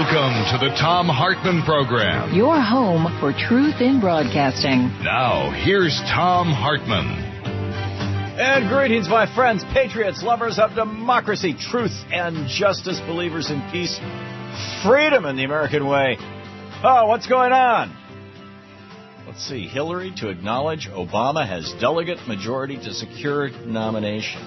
Welcome to the Thom Hartmann Program. Your home for truth in broadcasting. Now, here's Thom Hartmann. And greetings, my friends, patriots, lovers of democracy, truth, and justice, believers in peace, freedom in the American way. Oh, what's going on? Let's see. Hillary to acknowledge Obama has delegate majority to secure nomination.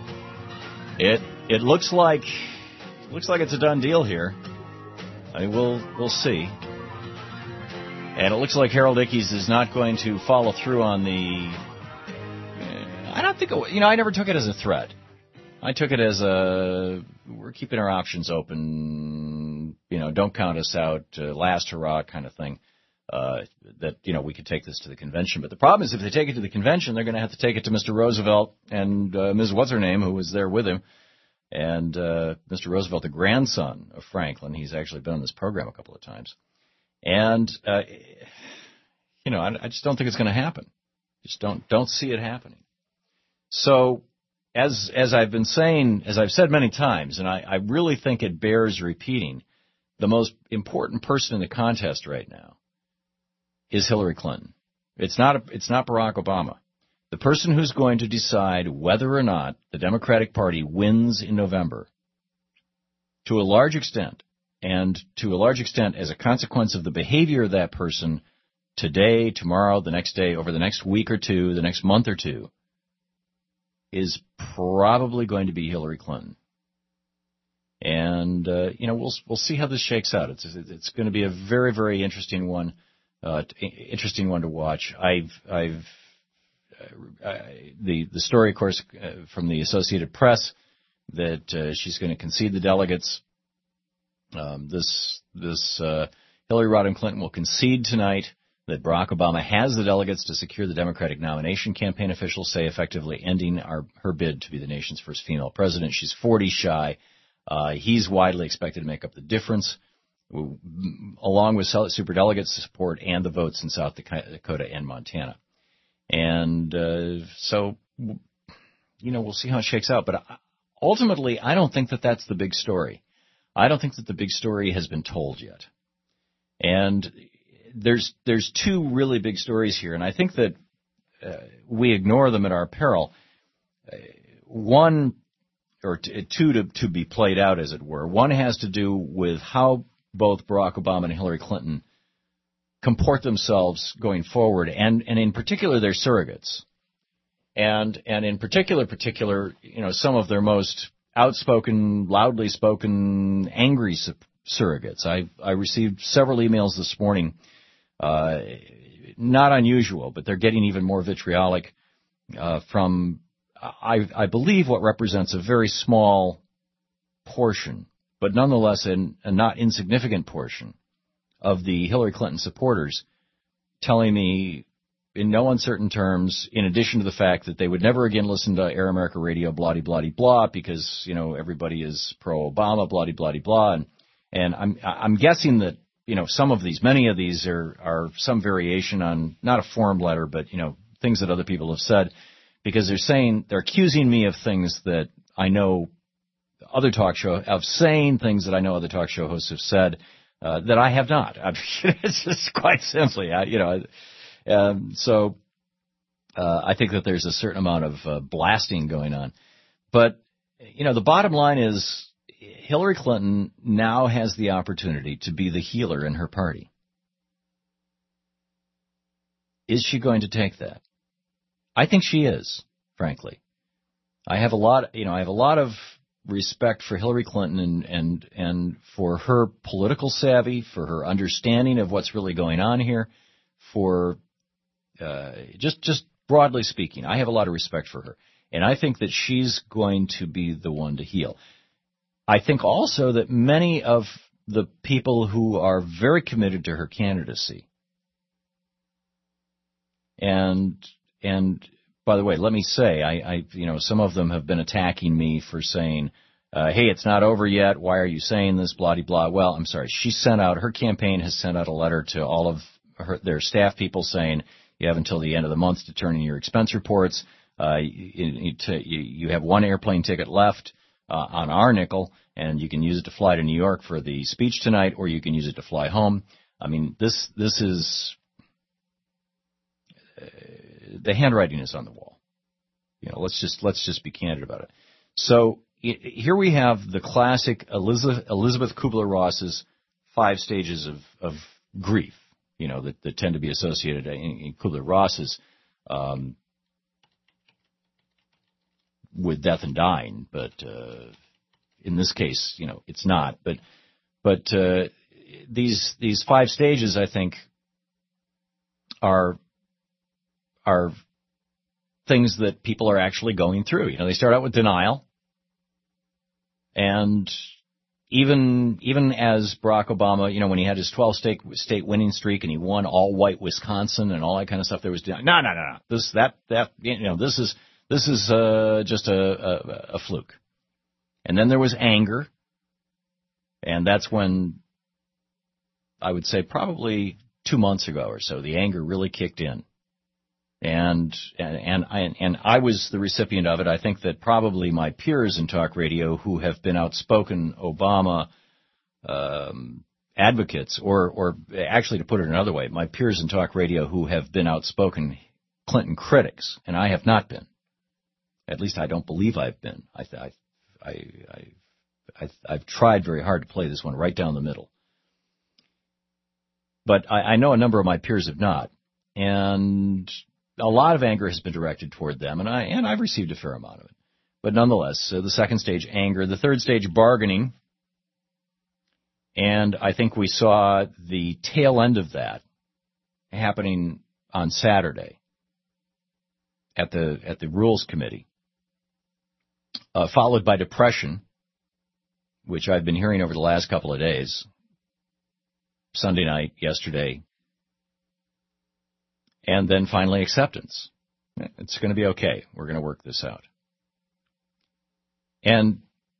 It looks like it's a done deal here. I mean, we'll see. And it looks like Harold Ickes is not going to follow through on the. I don't think. I never took it as a threat. I took it as we're keeping our options open. Don't count us out. Last hurrah kind of thing. That we could take this to the convention. But the problem is, if they take it to the convention, they're going to have to take it to Mr. Roosevelt and Ms. What's-her-name, who was there with him. And Mr. Roosevelt, the grandson of Franklin, he's actually been on this program a couple of times. And, I just don't think it's going to happen. Just don't see it happening. So, as I've been saying, as I've said many times, and I really think it bears repeating, the most important person in the contest right now is Hillary Clinton. It's not Barack Obama. The person who's going to decide whether or not the Democratic Party wins in November, to a large extent as a consequence of the behavior of that person today, tomorrow, the next day, over the next week or two, the next month or two, is probably going to be Hillary Clinton. And, we'll see how this shakes out. It's going to be a very, very interesting one to watch. The story, of course, from the Associated Press that she's going to concede the delegates. This Hillary Rodham Clinton will concede tonight that Barack Obama has the delegates to secure the Democratic nomination, campaign officials say, effectively ending her bid to be the nation's first female president. She's 40 shy. He's widely expected to make up the difference, along with superdelegates support and the votes in South Dakota and Montana. And so, we'll see how it shakes out. But ultimately, I don't think that that's the big story. I don't think that the big story has been told yet. And there's two really big stories here, and I think that we ignore them at our peril. One, or two to be played out, as it were. One has to do with how both Barack Obama and Hillary Clinton comport themselves going forward, and in particular their surrogates, and in particular, some of their most outspoken, loudly spoken, angry surrogates. I received several emails this morning, not unusual, but they're getting even more vitriolic from, I believe, what represents a very small portion, but nonetheless a not insignificant portion of the Hillary Clinton supporters, telling me in no uncertain terms, in addition to the fact that they would never again listen to Air America Radio, blah, blah, blah, blah, because, everybody is pro-Obama, blah, blah, blah. And I'm guessing that, many of these are some variation on, not a form letter, but, things that other people have said, because they're accusing me of things that I know saying things that I know other talk show hosts have said, that I have not. It's just quite simply, so I think that there's a certain amount of blasting going on. But, the bottom line is Hillary Clinton now has the opportunity to be the healer in her party. Is she going to take that? I think she is, frankly. I have a lot of respect for Hillary Clinton and for her political savvy, for her understanding of what's really going on here, for just broadly speaking. I have a lot of respect for her, and I think that she's going to be the one to heal. I think also that many of the people who are very committed to her candidacy, and by the way, let me say, I some of them have been attacking me for saying, hey, it's not over yet. Why are you saying this? Blah, blah, blah. Well, I'm sorry. Her campaign has sent out a letter to all of their staff people saying you have until the end of the month to turn in your expense reports. You have one airplane ticket left. on our nickel, and you can use it to fly to New York for the speech tonight, or you can use it to fly home. I mean, this is the handwriting is on the wall. Let's just be candid about it. So here we have the classic Elizabeth Kubler-Ross's 5 stages of grief, that tend to be associated in Kubler-Ross's with death and dying, but in this case, it's not. But these 5 stages, I think, are things that people are actually going through. They start out with denial, and even as Barack Obama, when he had his 12 state winning streak and he won all white Wisconsin and all that kind of stuff, there was no. This is just a fluke. And then there was anger, and that's when I would say probably 2 months ago or so, the anger really kicked in. And I was the recipient of it. I think that probably my peers in talk radio who have been outspoken Obama advocates, or actually to put it another way, my peers in talk radio who have been outspoken Clinton critics, and I have not been. At least I don't believe I've been. I've tried very hard to play this one right down the middle. But I know a number of my peers have not, and a lot of anger has been directed toward them, and I've received a fair amount of it. But nonetheless, the second stage, anger. The third stage, bargaining. And I think we saw the tail end of that happening on Saturday at the Rules Committee, followed by depression, which I've been hearing over the last couple of days, Sunday night, yesterday, and then finally acceptance. It's going to be okay. We're going to work this out. And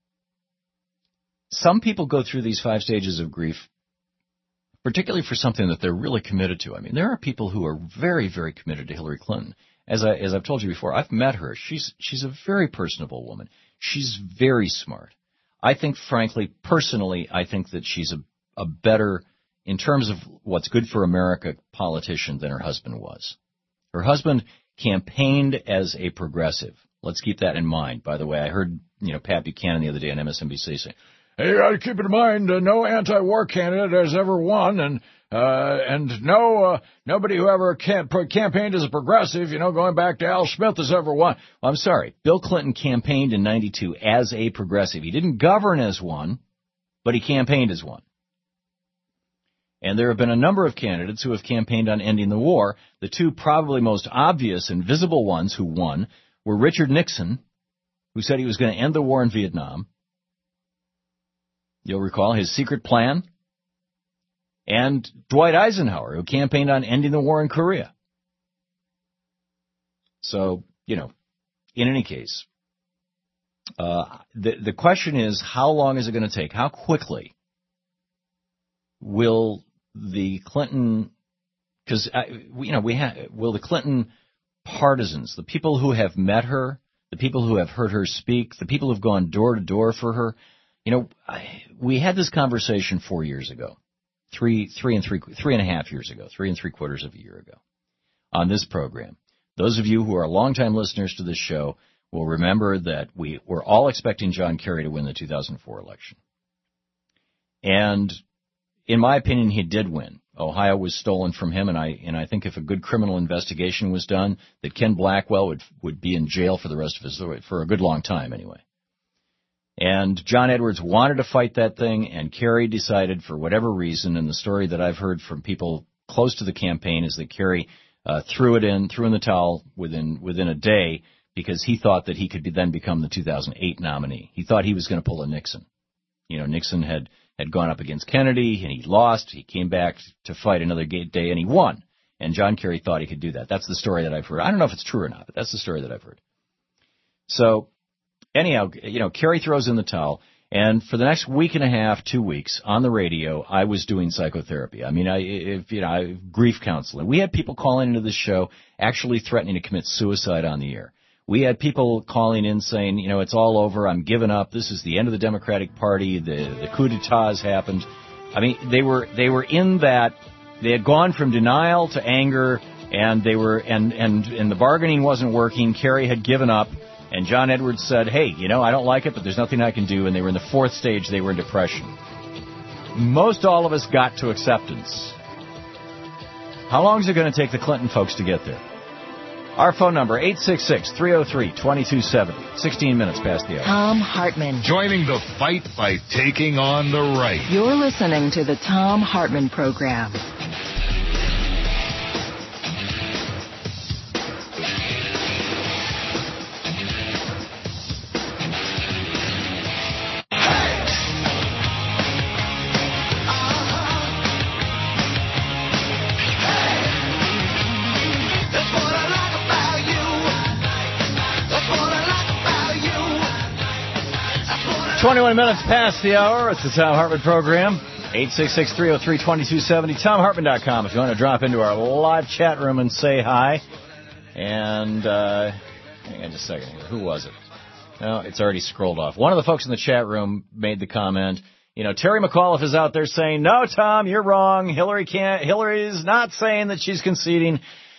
some people go through these 5 stages of grief, particularly for something that they're really committed to. I mean, there are people who are very, very committed to Hillary Clinton. As I've told you before, I've met her. She's a very personable woman. She's very smart. I think, frankly, personally, I think that she's a better, in terms of what's good for America, politician than her husband was. Her husband campaigned as a progressive. Let's keep that in mind. By the way, I heard Pat Buchanan the other day on MSNBC saying, "Hey, you got to keep in mind, no anti-war candidate has ever won, and nobody who ever campaigned as a progressive, going back to Al Smith, has ever won." Well, I'm sorry. Bill Clinton campaigned in '92 as a progressive. He didn't govern as one, but he campaigned as one. And there have been a number of candidates who have campaigned on ending the war. The 2 probably most obvious and visible ones who won were Richard Nixon, who said he was going to end the war in Vietnam. You'll recall his secret plan. And Dwight Eisenhower, who campaigned on ending the war in Korea. So, in any case, the question is, how long is it going to take? How quickly will the Clinton, because will the Clinton partisans, the people who have met her, the people who have heard her speak, the people who have gone door to door for her, we had this conversation 4 years ago, 3.5 years ago, 3 3/4 of a year ago, on this program. Those of you who are longtime listeners to this show will remember that we were all expecting John Kerry to win the 2004 election. And in my opinion, he did win. Ohio was stolen from him, and I think if a good criminal investigation was done, that Ken Blackwell would be in jail for the rest of his life, for a good long time anyway. And John Edwards wanted to fight that thing, and Kerry decided, for whatever reason, and the story that I've heard from people close to the campaign is that Kerry threw in the towel within a day, because he thought that he could then become the 2008 nominee. He thought he was going to pull a Nixon. Nixon had gone up against Kennedy, and he lost. He came back to fight another day, and he won. And John Kerry thought he could do that. That's the story that I've heard. I don't know if it's true or not, but that's the story that I've heard. So, anyhow, Kerry throws in the towel, and for the next week and a half, 2 weeks, on the radio, I was doing psychotherapy. I mean, grief counseling. We had people calling into this show actually threatening to commit suicide on the air. We had people calling in saying, it's all over. I'm giving up. This is the end of the Democratic Party. The coup d'etat has happened. I mean, they were in that. They had gone from denial to anger, and they were and the bargaining wasn't working. Kerry had given up, and John Edwards said, "Hey, I don't like it, but there's nothing I can do." And they were in the fourth stage. They were in depression. Most all of us got to acceptance. How long is it going to take the Clinton folks to get there? Our phone number, 866-303-2270. 16 minutes past the hour. Thom Hartmann. Joining the fight by taking on the right. You're listening to the Thom Hartmann Program. Twenty-one minutes past the hour. It's the Thom Hartmann Program. 866-303-2270. ThomHartmann.com if you want to drop into our live chat room and say hi. And, hang on just a second here. Who was it? No, it's already scrolled off. One of the folks in the chat room made the comment, Terry McAuliffe is out there saying, "No, Tom, you're wrong. Hillary's not saying that she's conceding."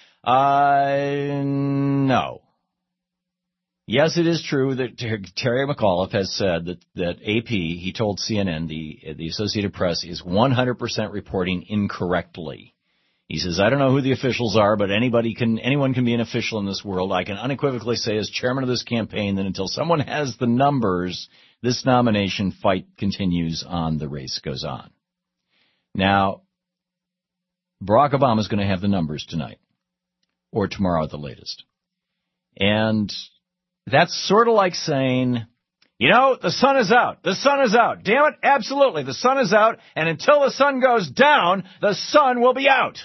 No. Yes, it is true that Terry McAuliffe has said that AP, he told CNN, the Associated Press, is 100% reporting incorrectly. He says, "I don't know who the officials are, but anyone can be an official in this world. I can unequivocally say as chairman of this campaign that until someone has the numbers, this nomination fight continues on, the race goes on." Now, Barack Obama is going to have the numbers tonight, or tomorrow at the latest. And that's sort of like saying, the sun is out. The sun is out. Damn it, absolutely. The sun is out, and until the sun goes down, the sun will be out.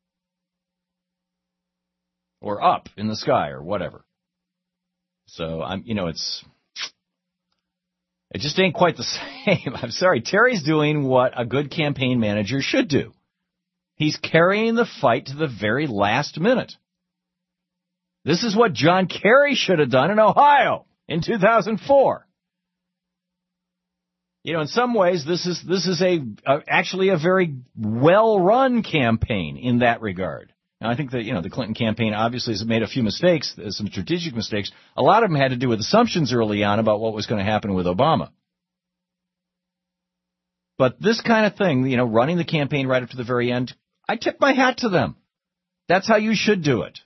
Or up in the sky, or whatever. So, it just ain't quite the same. I'm sorry. Terry's doing what a good campaign manager should do. He's carrying the fight to the very last minute. This is what John Kerry should have done in Ohio in 2004. In some ways, this is actually a very well-run campaign in that regard. Now, I think that, the Clinton campaign obviously has made a few mistakes, some strategic mistakes. A lot of them had to do with assumptions early on about what was going to happen with Obama. But this kind of thing, running the campaign right up to the very end, I tip my hat to them. That's how you should do it.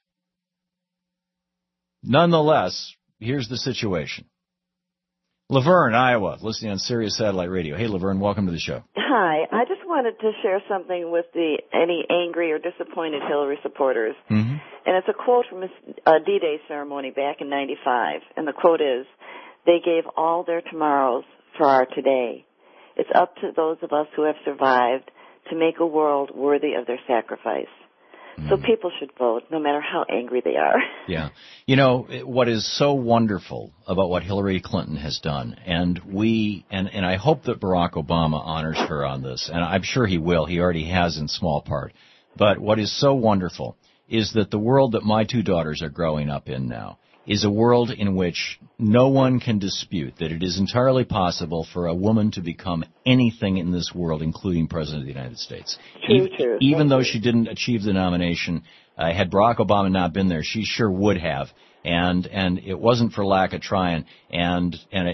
Nonetheless, here's the situation. Laverne, Iowa, listening on Sirius Satellite Radio. Hey, Laverne, welcome to the show. Hi. I just wanted to share something with any angry or disappointed Hillary supporters. Mm-hmm. And it's a quote from a D-Day ceremony back in 95. And the quote is, "They gave all their tomorrows for our today. It's up to those of us who have survived to make a world worthy of their sacrifice." So people should vote, no matter how angry they are. Yeah. What is so wonderful about what Hillary Clinton has done, and I hope that Barack Obama honors her on this, and I'm sure he will. He already has in small part. But what is so wonderful is that the world that my two daughters are growing up in now is a world in which no one can dispute that it is entirely possible for a woman to become anything in this world, including President of the United States. True. Even though she didn't achieve the nomination, had Barack Obama not been there, she sure would have. And it wasn't for lack of trying. And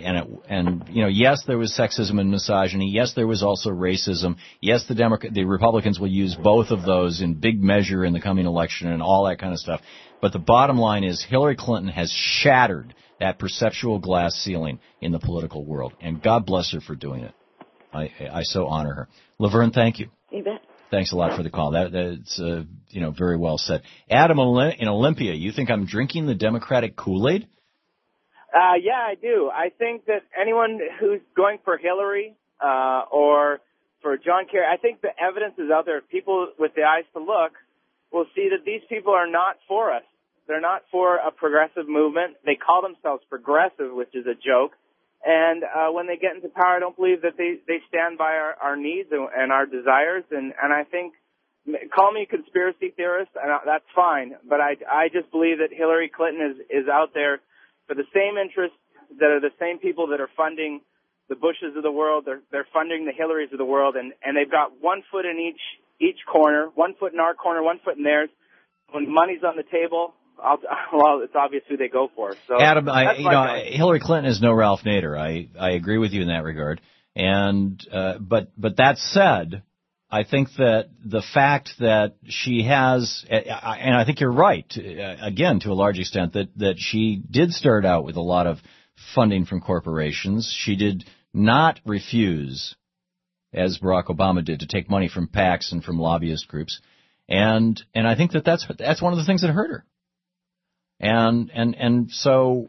yes, there was sexism and misogyny. Yes, there was also racism. Yes, the Republicans will use both of those in big measure in the coming election and all that kind of stuff. But the bottom line is Hillary Clinton has shattered that perceptual glass ceiling in the political world. And God bless her for doing it. I so honor her. Laverne, thank you. You bet. Thanks a lot for the call. That's very well said. Adam in Olympia, you think I'm drinking the Democratic Kool-Aid? Yeah, I do. I think that anyone who's going for Hillary or for John Kerry, I think the evidence is out there. People with the eyes to look will see that these people are not for us. They're not for a progressive movement. They call themselves progressive, which is a joke. And when they get into power, I don't believe that they stand by our needs and our desires. And I think, call me a conspiracy theorist, and that's fine. But I just believe that Hillary Clinton is out there for the same interests that are the same people that are funding the Bushes of the world. They're funding the Hillarys of the world, and they've got 1 foot in each corner, 1 foot in our corner, 1 foot in theirs. When money's on the table, well, it's obvious who they go for. So, Adam, Hillary Clinton is no Ralph Nader. I agree with you in that regard. And but that said, I think that the fact that she has, and I think you're right, again, to a large extent, that she did start out with a lot of funding from corporations. She did not refuse, as Barack Obama did, to take money from PACs and from lobbyist groups. And I think that's one of the things that hurt her. And so,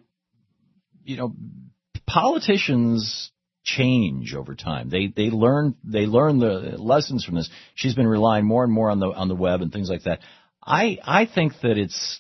politicians change over time. They learn the lessons from this. She's been relying more and more on the web and things like that. I think that it's,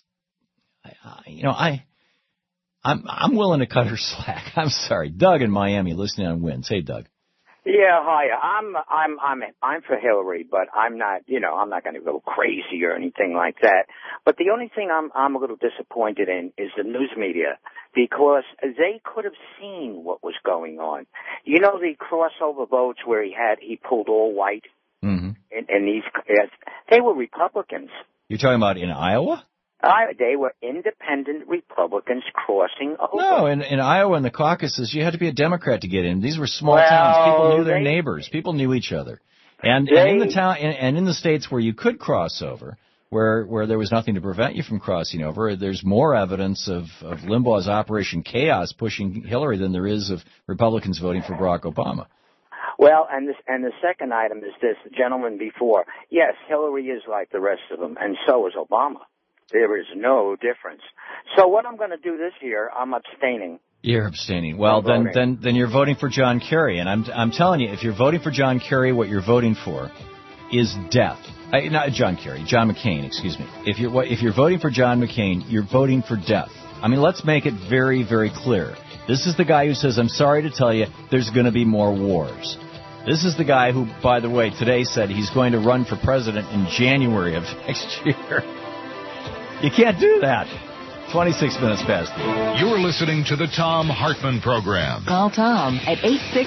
I'm willing to cut her slack. I'm sorry, Doug in Miami, listening on Winds. Hey, Doug. Yeah, hi. I'm for Hillary, but I'm not going to go crazy or anything like that. But the only thing I'm a little disappointed in is the news media, because they could have seen what was going on. You know, the crossover votes where he pulled all white, and they were Republicans. You're talking about in Iowa? They were independent Republicans crossing over. No, in Iowa, in the caucuses, you had to be a Democrat to get in. These were small towns. People knew their neighbors. People knew each other. And in the town, and in the states where you could cross over, where there was nothing to prevent you from crossing over, there's more evidence of Limbaugh's Operation Chaos pushing Hillary than there is of Republicans voting for Barack Obama. Well, and the second item is this, the gentleman before. Yes, Hillary is like the rest of them, and so is Obama. There is no difference. So what I'm going to do this year, I'm abstaining. You're abstaining. Well, then you're voting for John Kerry, and I'm telling you, if you're voting for John Kerry, what you're voting for is death. Not John Kerry, John McCain. Excuse me. If you're voting for John McCain, you're voting for death. I mean, let's make it very, very clear. This is the guy who says, "I'm sorry to tell you, there's going to be more wars." This is the guy who, by the way, today said he's going to run for president in January of next year. You can't do that. 26 minutes past. You're listening to the Thom Hartmann Program. Call Tom at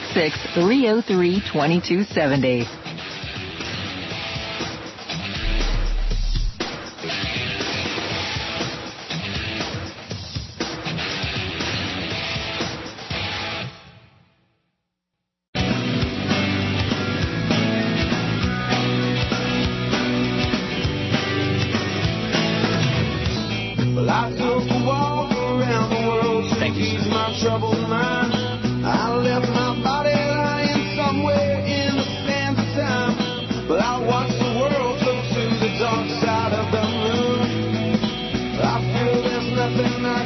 866-303-2270. But I watch the world flow to the dark side of the moon. I feel there's nothing I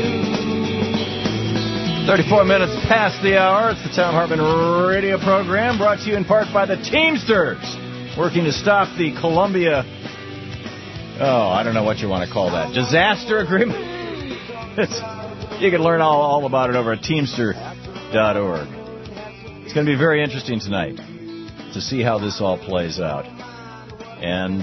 can do. 34 minutes past the hour. It's the Thom Hartmann radio program, brought to you in part by the Teamsters, working to stop the Columbia, I don't know what you want to call that, disaster agreement. You can learn all about it over at Teamster.org. It's going to be very interesting tonight to see how this all plays out. And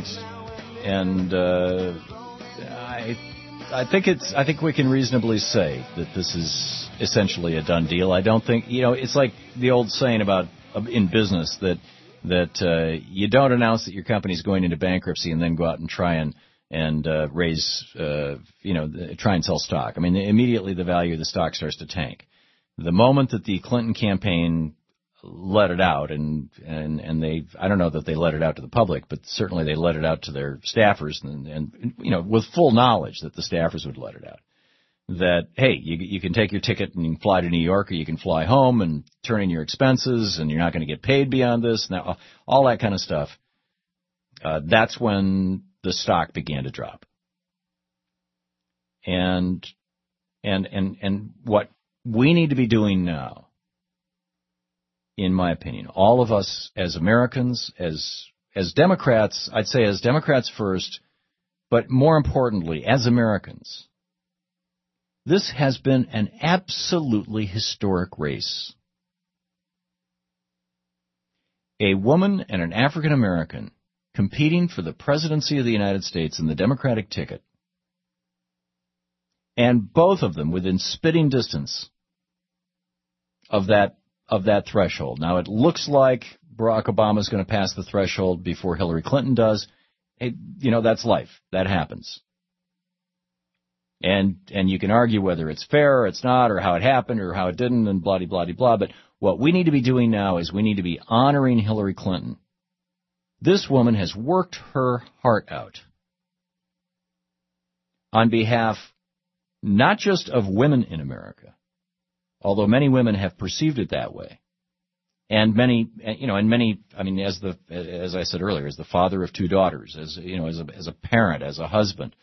I think we can reasonably say that this is essentially a done deal. I don't think, it's like the old saying about in business that you don't announce that your company's going into bankruptcy and then go out and try and raise, try and sell stock. I mean, immediately the value of the stock starts to tank. The moment that the Clinton campaign let it out, and they, I don't know that they let it out to the public, but certainly they let it out to their staffers, and with full knowledge that the staffers would let it out, that, hey, you can take your ticket and you can fly to New York, or you can fly home and turn in your expenses, and you're not going to get paid beyond this, now all that kind of stuff. That's when the stock began to drop. And what we need to be doing now, in my opinion, all of us as Americans, as Democrats, I'd say as Democrats first, but more importantly, as Americans, this has been an absolutely historic race. A woman and an African American competing for the presidency of the United States in the Democratic ticket And both of them within spitting distance of that threshold. Now, it looks like Barack Obama is going to pass the threshold before Hillary Clinton does. That's life. That happens. And you can argue whether it's fair or it's not, or how it happened or how it didn't, and blah, blah, blah, blah. But what we need to be doing now is we need to be honoring Hillary Clinton. This woman has worked her heart out on behalf not just of women in America, although many women have perceived it that way, and many, as I said earlier, as the father of two daughters, as a parent, as a husband,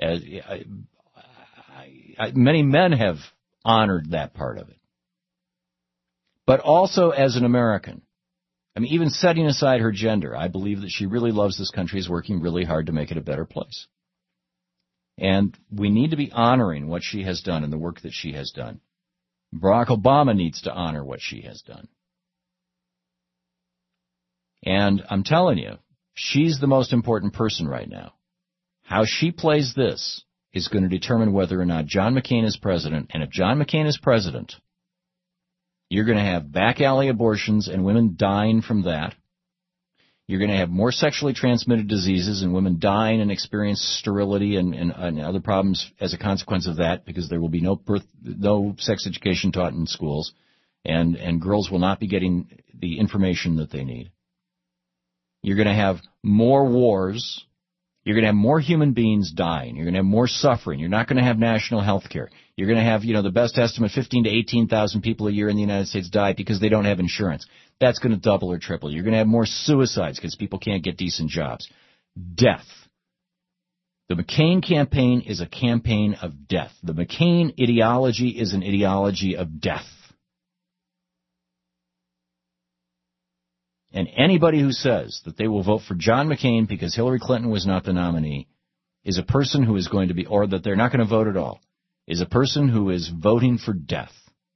many men have honored that part of it. But also as an American, even setting aside her gender, I believe that she really loves this country, is working really hard to make it a better place. And we need to be honoring what she has done and the work that she has done. Barack Obama needs to honor what she has done. And I'm telling you, she's the most important person right now. How she plays this is going to determine whether or not John McCain is president. And if John McCain is president, you're going to have back alley abortions and women dying from that. You're going to have more sexually transmitted diseases and women dying and experience sterility and other problems as a consequence of that, because there will be no sex education taught in schools, and girls will not be getting the information that they need. You're going to have more wars. You're going to have more human beings dying. You're going to have more suffering. You're not going to have national health care. You're going to have, the best estimate, 15 to 18,000 people a year in the United States die because they don't have insurance. That's going to double or triple. You're going to have more suicides because people can't get decent jobs. Death. The McCain campaign is a campaign of death. The McCain ideology is an ideology of death. And anybody who says that they will vote for John McCain because Hillary Clinton was not the nominee is a person who is going to be, or that they're not going to vote at all, is a person who is voting for death.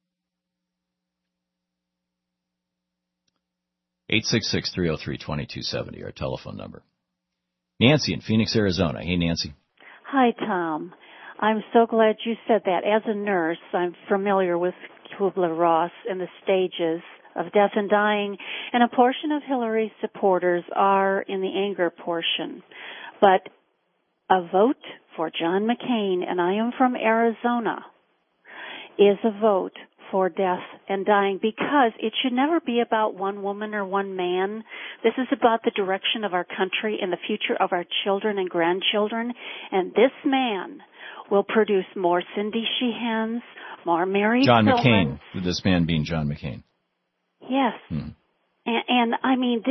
866-303-2270, our telephone number. Nancy in Phoenix, Arizona. Hey, Nancy. Hi, Tom. I'm so glad you said that. As a nurse, I'm familiar with Kubler-Ross and the stages of death and dying, and a portion of Hillary's supporters are in the anger portion. But a vote for John McCain, and I am from Arizona, is a vote for death and dying, because it should never be about one woman or one man. This is about the direction of our country and the future of our children and grandchildren, and this man will produce more Cindy Sheehans, more Mary John Tillmans. McCain, this man being John McCain. Yes. And I mean,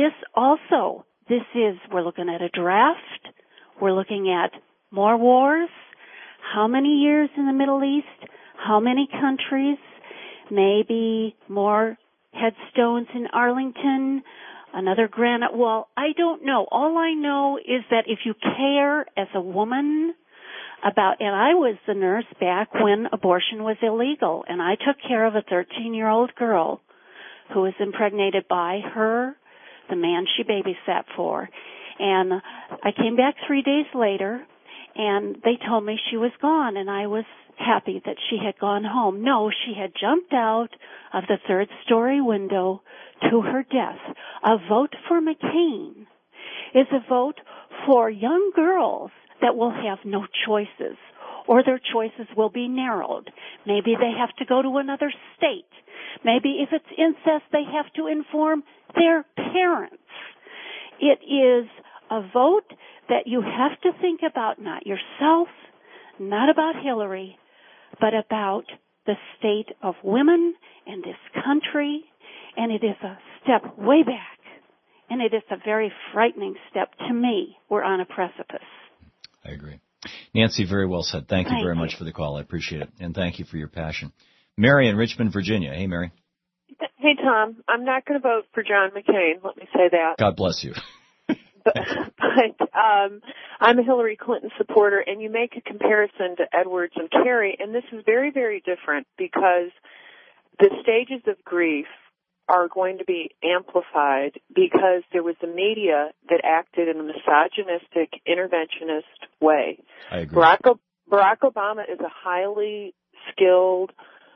we're looking at a draft. We're looking at more wars. How many years in the Middle East? How many countries? Maybe more headstones in Arlington, another granite wall. I don't know. All I know is that if you care as a woman about, and I was the nurse back when abortion was illegal, and I took care of a 13-year-old girl who was impregnated by the man she babysat for. And I came back 3 days later, and they told me she was gone, and I was happy that she had gone home. No, she had jumped out of the third-story window to her death. A vote for McCain is a vote for young girls that will have no choices, or their choices will be narrowed. Maybe they have to go to another state. Maybe if it's incest, they have to inform their parents. It is a vote that you have to think about, not yourself, not about Hillary, but about the state of women in this country. And it is a step way back. And it is a very frightening step to me. We're on a precipice. I agree. Nancy, very well said. Thank you very much for the call. I appreciate it. And thank you for your passion. Mary in Richmond, Virginia. Hey, Mary. Hey, Tom. I'm not going to vote for John McCain. Let me say that. God bless you. but I'm a Hillary Clinton supporter, and you make a comparison to Edwards and Kerry, and this is very, very different because the stages of grief are going to be amplified because there was the media that acted in a misogynistic, interventionist way. I agree. Barack Obama is a highly skilled,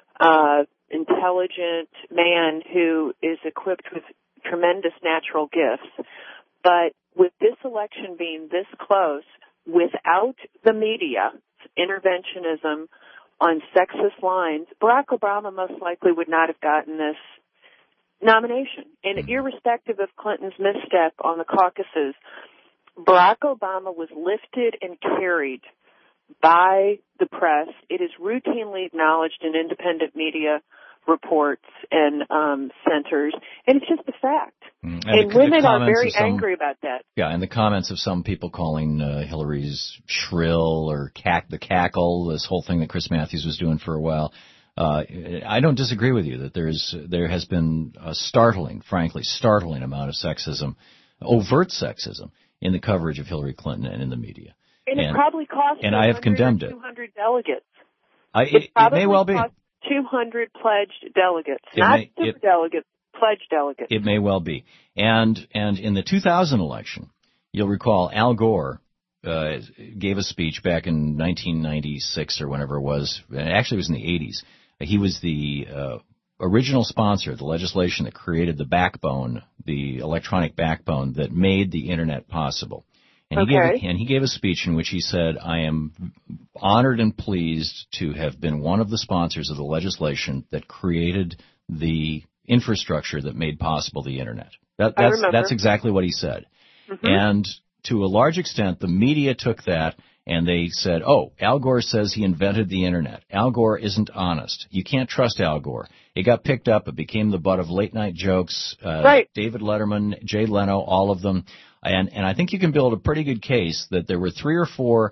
intelligent man who is equipped with tremendous natural gifts. But with this election being this close, without the media interventionism on sexist lines, Barack Obama most likely would not have gotten this nomination. And irrespective of Clinton's misstep on the caucuses, Barack Obama was lifted and carried by the press. It is routinely acknowledged in independent media reports and centers, and it's just a fact. And women are very angry about that. Yeah, and the comments of some people calling Hillary's shrill or the cackle, this whole thing that Chris Matthews was doing for a while. I don't disagree with you that there has been a frankly startling amount of sexism, overt sexism, in the coverage of Hillary Clinton and in the media. And it probably cost and I have condemned it. 200 delegates. It may well be. 200 pledged delegates, not super delegates, pledged delegates. It may well be. And in the 2000 election, you'll recall Al Gore gave a speech back in 1996 or whenever it was. Actually, it was in the 80s. He was the original sponsor of the legislation that created the backbone, the electronic backbone that made the Internet possible. And he gave a speech in which he said, I am honored and pleased to have been one of the sponsors of the legislation that created the infrastructure that made possible the Internet. That's exactly what he said. Mm-hmm. And to a large extent, the media took that and they said, Al Gore says he invented the Internet. Al Gore isn't honest. You can't trust Al Gore. It got picked up. It became the butt of late-night jokes. Right. David Letterman, Jay Leno, all of them. And I think you can build a pretty good case that there were 3 or 4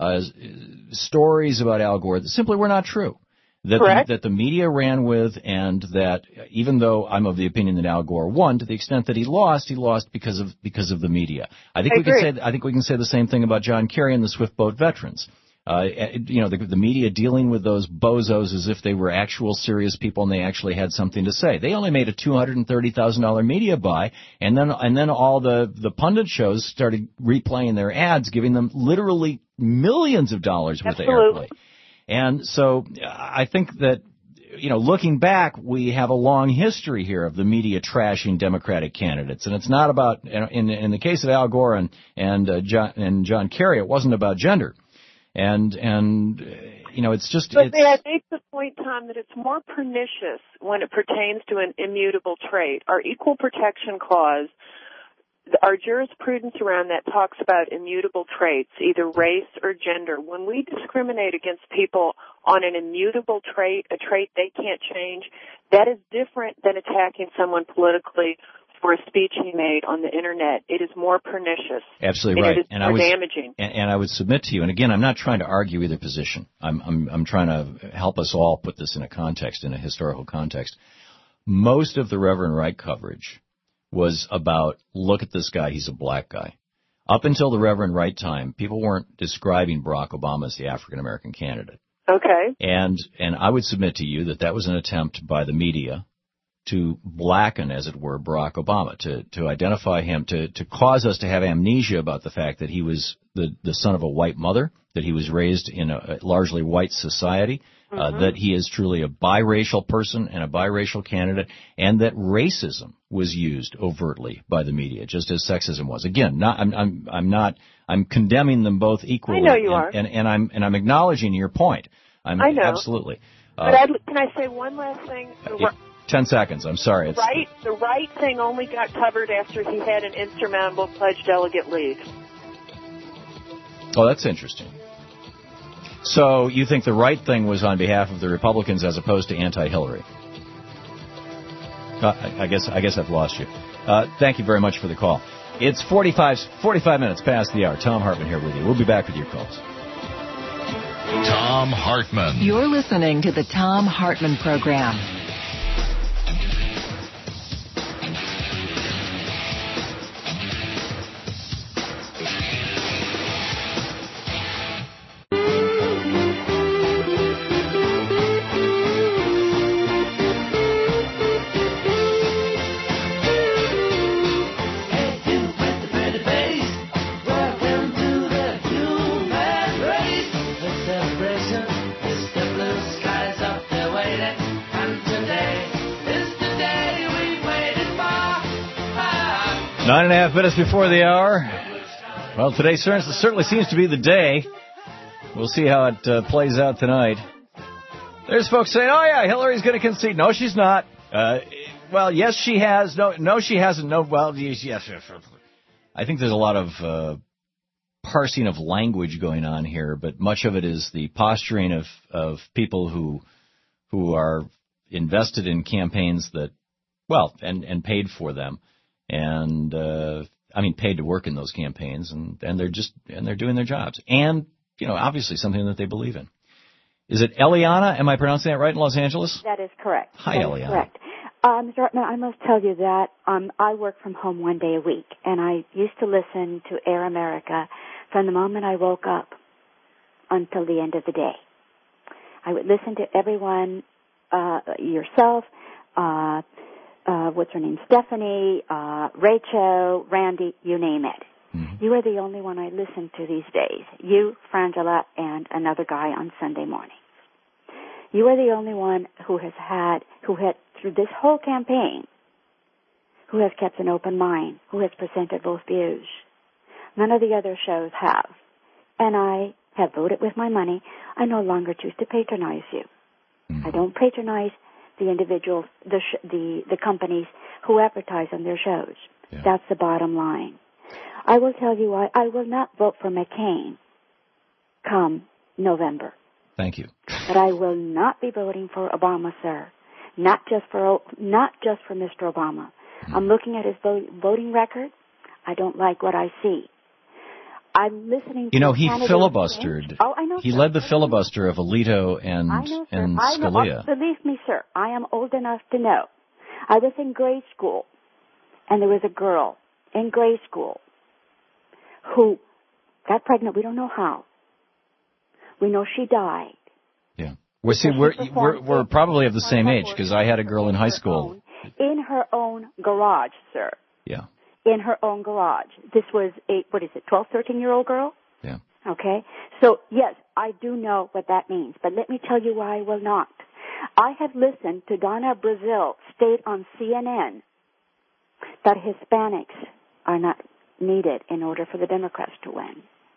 stories about Al Gore that simply were not true. That the media ran with, and that even though I'm of the opinion that Al Gore won, to the extent that he lost because of the media. I think we can say the same thing about John Kerry and the Swift Boat veterans. The media dealing with those bozos as if they were actual serious people and they actually had something to say. They only made a $230,000 media buy, and then all the pundit shows started replaying their ads, giving them literally millions of dollars worth of airplay. And so I think that, looking back, we have a long history here of the media trashing Democratic candidates, and it's not about, in the case of Al Gore and John Kerry, it wasn't about gender. And it's just. But I make the point, Tom, that it's more pernicious when it pertains to an immutable trait. Our Equal Protection Clause, our jurisprudence around that talks about immutable traits, either race or gender. When we discriminate against people on an immutable trait, a trait they can't change, that is different than attacking someone politically for a speech he made on the Internet. It is more pernicious. Absolutely right. It is more damaging. And I would submit to you, and again, I'm not trying to argue either position. I'm trying to help us all put this in a context, in a historical context. Most of the Reverend Wright coverage was about, look at this guy, he's a black guy. Up until the Reverend Wright time, people weren't describing Barack Obama as the African-American candidate. Okay. And I would submit to you that was an attempt by the media to blacken, as it were, Barack Obama, to identify him, to cause us to have amnesia about the fact that he was the son of a white mother, that he was raised in a largely white society, that he is truly a biracial person and a biracial candidate, and that racism was used overtly by the media, just as sexism was. Again, I'm condemning them both equally. I know you are. And I'm acknowledging your point. I know. Absolutely. But can I say one last thing? 10 seconds. I'm sorry. The right thing only got covered after he had an insurmountable pledged delegate lead. Oh, that's interesting. So you think the right thing was on behalf of the Republicans as opposed to anti-Hillary? I guess I've lost you. Thank you very much for the call. It's 45 minutes past the hour. Tom Hartman here with you. We'll be back with your calls. Tom Hartman. You're listening to the Tom Hartman Program. 9.5 minutes before the hour. Well, today certainly seems to be the day. We'll see how it plays out tonight. There's folks saying, oh, yeah, Hillary's going to concede. No, she's not. Well, yes, she has. No, she hasn't. No, well, yes. I think there's a lot of parsing of language going on here, but much of it is the posturing of people who are invested in campaigns that, well, and paid for them. And, paid to work in those campaigns, and they're doing their jobs. And, obviously something that they believe in. Is it Eliana? Am I pronouncing that right in Los Angeles? That is correct. Hi, Eliana. Correct. Mr. Hartman, I must tell you that I work from home one day a week, and I used to listen to Air America from the moment I woke up until the end of the day. I would listen to everyone, yourself, what's her name, Stephanie, Rachel, Randy, you name it. Mm-hmm. You are the only one I listen to these days. You, Frangela, and another guy on Sunday mornings. You are the only one who had through this whole campaign, who has kept an open mind, who has presented both views. None of the other shows have. And I have voted with my money. I no longer choose to patronize you. Mm-hmm. I don't patronize the individuals, the companies who advertise on their shows. Yeah. That's the bottom line. I will tell you I will not vote for McCain come November. Thank you. But I will not be voting for Obama, sir. Not just for Mr. Obama. Mm-hmm. I'm looking at his voting record. I don't like what I see. I'm listening to he filibustered. Oh, I know. He led the filibuster of Alito and Scalia. Believe me, sir, I am old enough to know. I was in grade school, and there was a girl in grade school who got pregnant. We don't know how. We know she died. Yeah. Well, see, we're probably of the same age, because I had a girl in high school. In her own garage, sir. Yeah. In her own garage. This was 12, 13-year-old girl? Yeah. Okay. So, yes, I do know what that means. But let me tell you why I will not. I have listened to Donna Brazile state on CNN that Hispanics are not needed in order for the Democrats to win.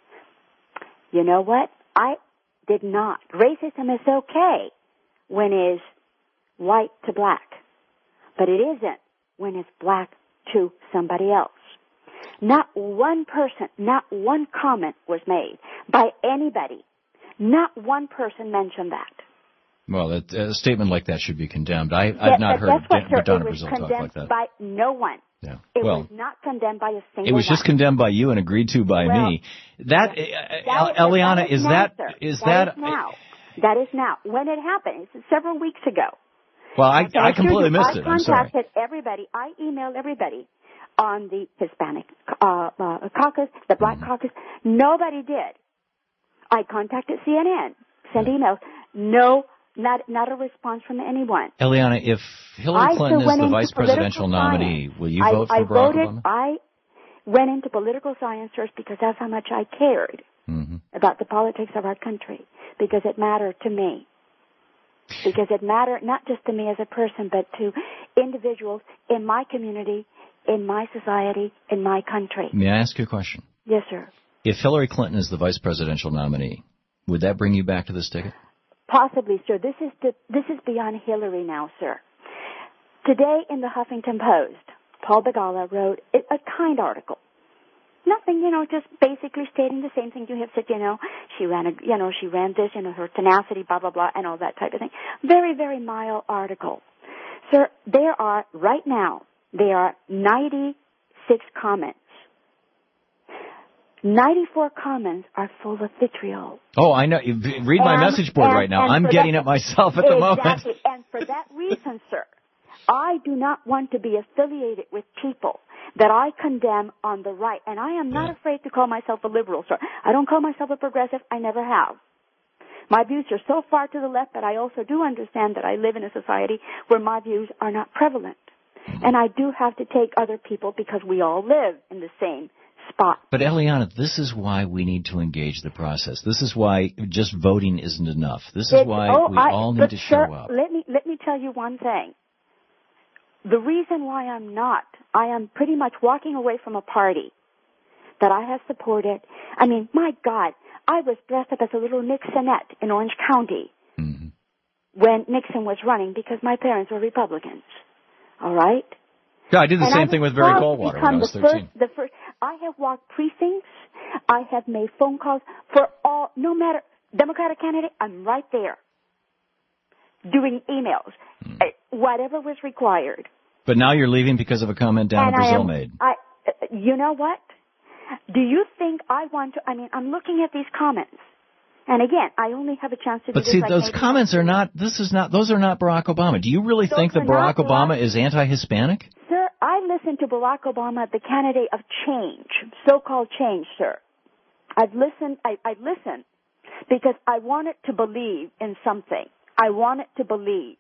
You know what? I did not. Racism is okay when it's white to black. But it isn't when it's black to somebody else. Not one person, not one comment was made by anybody. Not one person mentioned that. Well, a statement like that should be condemned. I've not heard Donna Brazile talk like that. By no one. Yeah. It was not condemned by a single It was just condemned by you and agreed to by me. Eliana, is that now? That is now. When it happened, it's several weeks ago. Well, I completely missed it. I'm sorry. I contacted everybody. I emailed everybody on the Hispanic caucus, the Black caucus. Nobody did. I contacted CNN, sent emails. No, not a response from anyone. Eliana, if Hillary Clinton is the vice presidential nominee, will you vote for Barack Obama? I went into political science first because that's how much I cared about the politics of our country, because it mattered to me. Because it mattered not just to me as a person, but to individuals in my community, in my society, in my country. May I ask you a question? Yes, sir. If Hillary Clinton is the vice presidential nominee, would that bring you back to this ticket? Possibly, sir. This is beyond Hillary now, sir. Today in the Huffington Post, Paul Begala wrote a kind article. Nothing, just basically stating the same thing you have said, she ran this, her tenacity, blah, blah, blah, and all that type of thing. Very, very mild article. Sir, there are 96 comments. 94 comments are full of vitriol. Oh, I know. Read my message board right now. I'm getting it myself at the moment. Exactly. And for that reason, sir, I do not want to be affiliated with people that I condemn on the right. And I am not afraid to call myself a liberal, sir. I don't call myself a progressive. I never have. My views are so far to the left, but I also do understand that I live in a society where my views are not prevalent. And I do have to take other people because we all live in the same spot. But Eliana, this is why we need to engage the process. This is why just voting isn't enough. This is why we all need to show up. Let me tell you one thing. the reason why I am pretty much walking away from a party that I have supported. I mean, my God, I was dressed up as a little Nixonette in Orange County when Nixon was running because my parents were Republicans. All right? Yeah, I did the same thing with Barry Goldwater when I was 13. I have walked precincts. I have made phone calls for all, no matter, Democratic candidate, I'm right there. Doing emails. Whatever was required. But now you're leaving because of a comment Donna Brazile made. You know what? Do you think I want to, I'm looking at these comments. And again, I only have a chance to do this. But see, those comments are not, those are not Barack Obama. Do you really think that Barack Obama is anti-Hispanic? Sir, I listened to Barack Obama, the candidate of change, so-called change, sir. I've listened because I wanted to believe in something. I wanted to believe.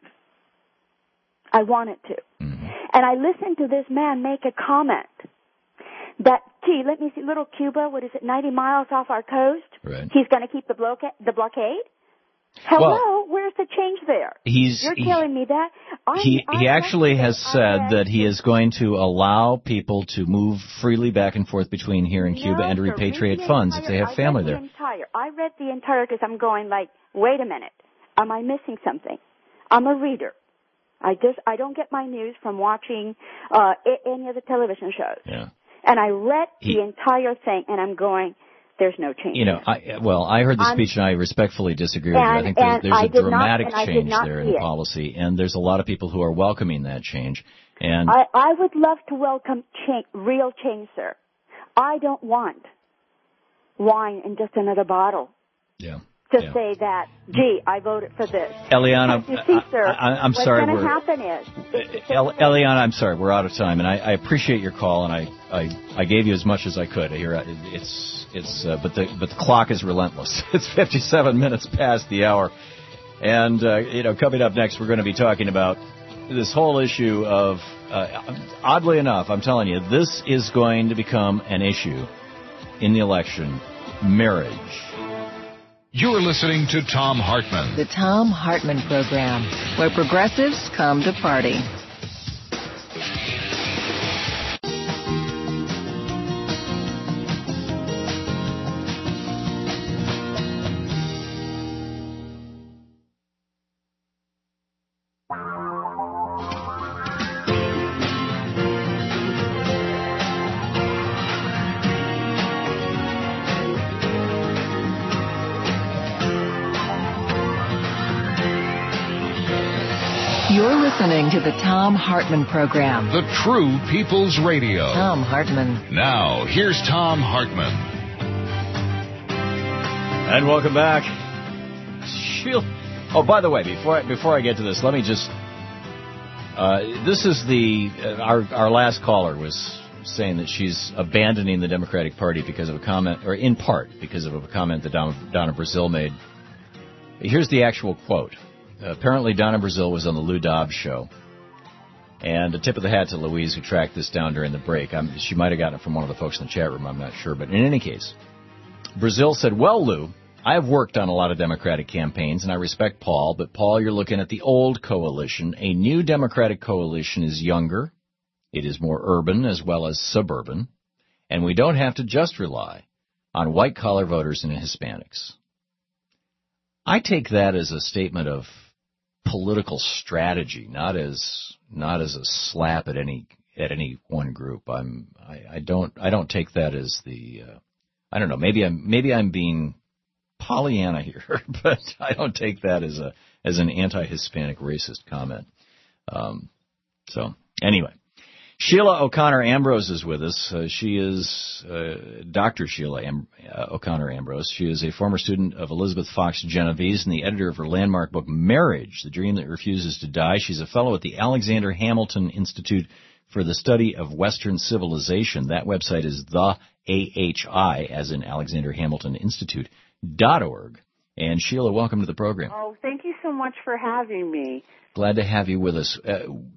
I wanted to. And I listened to this man make a comment that, gee, let me see, little Cuba, 90 miles off our coast? Right. He's going to keep the blockade? Hello, where's the change there? You're telling me that? He actually has said that he is going to allow people to move freely back and forth between here and Cuba and to repatriate funds if they have family there. I read the entire because I'm going like, wait a minute, am I missing something? I'm a reader. I don't get my news from watching any of the television shows. Yeah. And I read the entire thing, and I'm going, there's no change. You know, I heard the speech, and I respectfully disagree with you. I think there's a dramatic change there in policy, and there's a lot of people who are welcoming that change. And I would love to welcome real change, sir. I don't want wine in just another bottle. Yeah. To say that, gee, I voted for this. Eliana, you see, sir, I'm sorry. What's going to happen is... Eliana, I'm sorry, we're out of time, and I appreciate your call, and I gave you as much as I could. But the clock is relentless. It's 57 minutes past the hour, and coming up next, we're going to be talking about this whole issue of, oddly enough, I'm telling you, this is going to become an issue in the election: marriage. You're listening to Thom Hartmann. The Thom Hartmann Program, where progressives come to party. You're listening to the Thom Hartmann Program. The True People's Radio. Thom Hartmann. Now, here's Thom Hartmann. And welcome back. Oh, by the way, before I get to this, let me just... this is our last caller was saying that she's abandoning the Democratic Party because of a comment, or in part because of a comment that Donna Brazile made. Here's the actual quote. Apparently, Donna Brazile was on the Lou Dobbs show. And a tip of the hat to Louise, who tracked this down during the break. She might have gotten it from one of the folks in the chat room, I'm not sure. But in any case, Brazile said, well, Lou, I have worked on a lot of Democratic campaigns, and I respect Paul. But, Paul, you're looking at the old coalition. A new Democratic coalition is younger. It is more urban as well as suburban. And we don't have to just rely on white-collar voters and Hispanics. I take that as a statement of political strategy, not as a slap at any one group. I don't take that as the I don't know, maybe I'm being Pollyanna here, but I don't take that as an anti-Hispanic racist comment. So anyway, Sheila O'Connor Ambrose is with us. She is Dr. Sheila O'Connor Ambrose. She is a former student of Elizabeth Fox Genovese and the editor of her landmark book, Marriage, The Dream That Refuses to Die. She's a fellow at the Alexander Hamilton Institute for the Study of Western Civilization. That website is the AHI, as in Alexander Hamilton Institute.org. And Sheila, welcome to the program. Oh, thank you so much for having me. Glad to have you with us.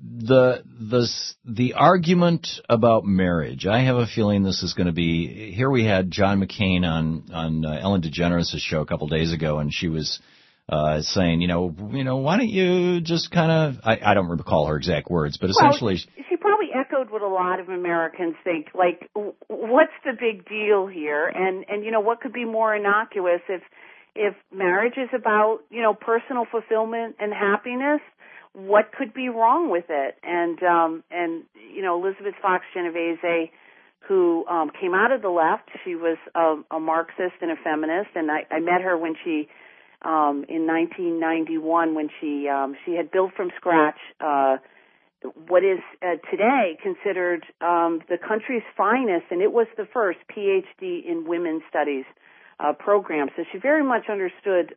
The argument about marriage, I have a feeling this is going to be, here we had John McCain on Ellen DeGeneres' show a couple days ago, and she was saying, why don't you just kind of, I don't recall her exact words, but essentially. She probably echoed what a lot of Americans think, like, what's the big deal here? And what could be more innocuous if marriage is about, personal fulfillment and happiness, what could be wrong with it? And Elizabeth Fox Genovese, who came out of the left, she was a Marxist and a feminist, and I met her when she, in 1991, when she had built from scratch what is today considered the country's finest, and it was the first PhD in women's studies program. So she very much understood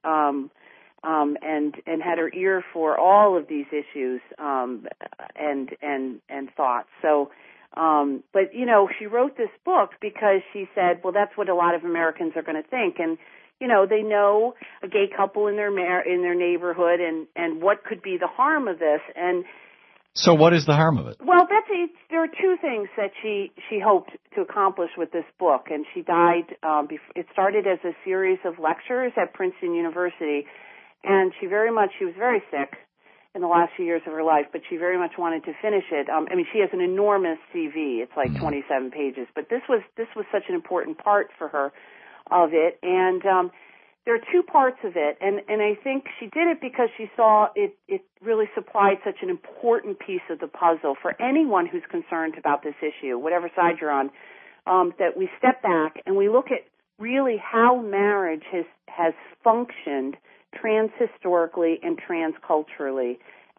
and had her ear for all of these issues and thoughts. So, but she wrote this book because she said, well, that's what a lot of Americans are going to think, and they know a gay couple in their neighborhood, and what could be the harm of this. And so, what is the harm of it? Well, there are two things that she hoped to accomplish with this book, and she died. It started as a series of lectures at Princeton University, and she was very sick in the last few years of her life, but she very much wanted to finish it. She has an enormous CV. It's like 27 pages, but this was such an important part for her of it, and there are two parts of it, and I think she did it because she saw it really supplied such an important piece of the puzzle for anyone who's concerned about this issue, whatever side you're on, that we step back and we look at really how marriage has functioned transhistorically and transculturally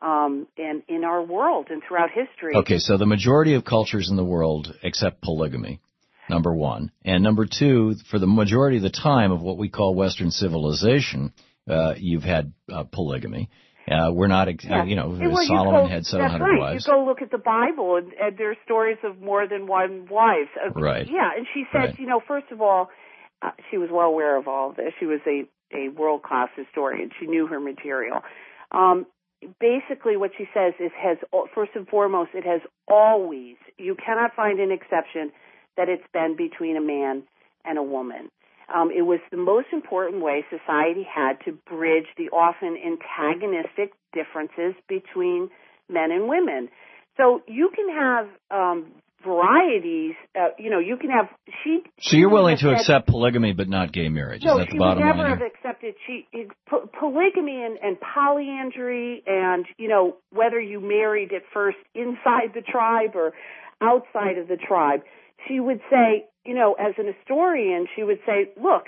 in our world and throughout history. Okay, so the majority of cultures in the world accept polygamy. Number one. And number two, for the majority of the time of what we call Western civilization, you've had polygamy. We're not, Solomon had 700 that's right. wives. You go look at the Bible, and there's stories of more than one wife. Right. Yeah, and she said, right. First of all, she was well aware of all of this. She was a world-class historian. She knew her material. Basically, what she says is, first and foremost, it has always, you cannot find an exception that it's been between a man and a woman. It was the most important way society had to bridge the often antagonistic differences between men and women. So you can have varieties, you can have... So you're willing to accept polygamy but not gay marriage? No, is that the bottom line? she would never have accepted polygamy and polyandry and, whether you married at first inside the tribe or outside of the tribe. She would say, as an historian, she would say, look,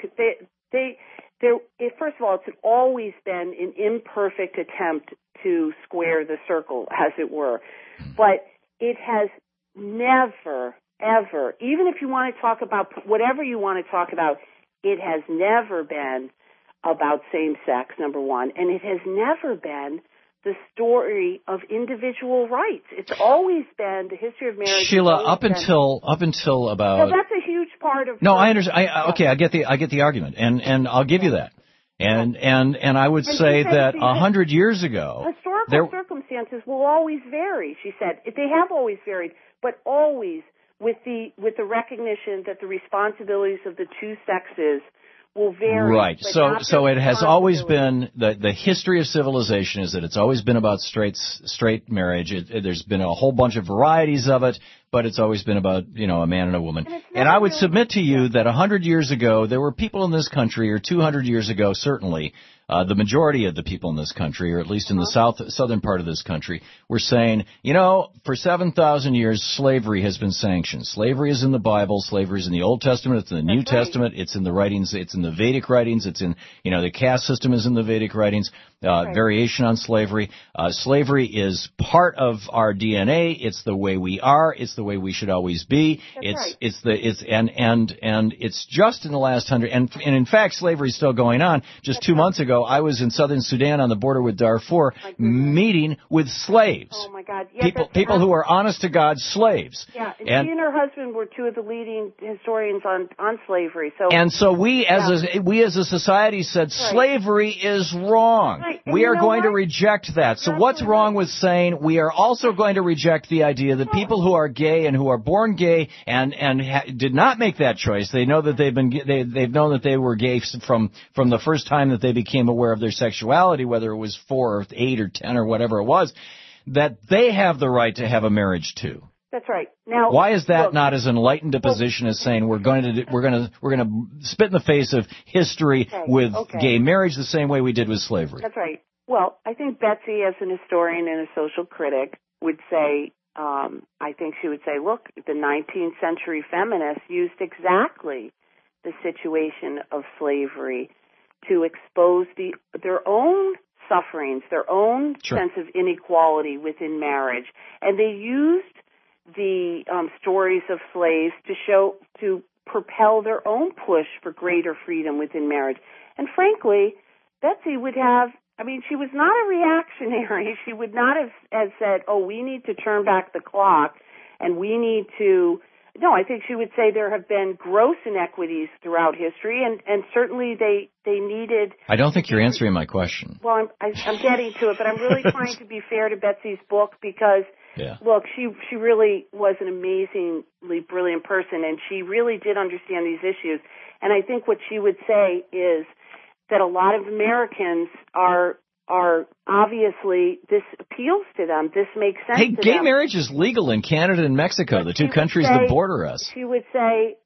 first of all, it's always been an imperfect attempt to square the circle, as it were. But it has never, ever, even if you want to talk about whatever you want to talk about, it has never been about same-sex, number one, and it has never been the story of individual rights. It's always been the history of marriage. Sheila, up until about. Well, that's a huge part of. No, I understand. I get the argument, and I'll give you that. And I would say that 100 years ago, historical circumstances will always vary. She said they have always varied, but always with the recognition that the responsibilities of the two sexes will vary. Right. So it has always been the history of civilization is that it's always been about straight marriage. There's been a whole bunch of varieties of it, but it's always been about, a man and a woman. And I would submit to you that 100 years ago, there were people in this country, or 200 years ago, certainly, the majority of the people in this country, or at least in the southern part of this country, were saying, for 7,000 years, slavery has been sanctioned. Slavery is in the Bible. Slavery is in the Old Testament. It's in the New Testament. It's in the writings. It's in the Vedic writings. It's in, the caste system is in the Vedic writings. Variation on slavery. Slavery is part of our DNA. It's the way we are. It's the way we should always be. And it's just in the last 100, and in fact, slavery is still going on. Just 2 months ago, I was in southern Sudan on the border with Darfur, meeting with slaves. Oh my God. Yeah, people who are honest to God slaves. Yeah, she and her husband were two of the leading historians on slavery. So we as a society said slavery is wrong. Right. We are going to reject that. So what's wrong with saying we are also going to reject the idea that people who are gay and who are born gay and did not make that choice, they know that they've known that they were gay from the first time that they became aware of their sexuality, whether it was 4 or 8 or 10 or whatever it was, that they have the right to have a marriage too. That's right. Now, why is that not as enlightened a position as saying we're going to spit in the face of history with gay marriage the same way we did with slavery? That's right. Well, I think Betsy, as an historian and a social critic, would say, I think she would say, look, the 19th century feminists used exactly the situation of slavery to expose their own sufferings, their own sense of inequality within marriage. And they used the stories of slaves to propel their own push for greater freedom within marriage. And frankly, Betsy would have, she was not a reactionary. She would not have said, we need to turn back the clock and we need to... No, I think she would say there have been gross inequities throughout history, and certainly they needed... I don't think you're answering my question. Well, I'm getting to it, but I'm really trying to be fair to Betsy's book because, look, she really was an amazingly brilliant person, and she really did understand these issues. And I think what she would say is that a lot of Americans are obviously, this appeals to them. This makes sense to them. Hey, gay marriage is legal in Canada and Mexico, the two countries that border us. She would say,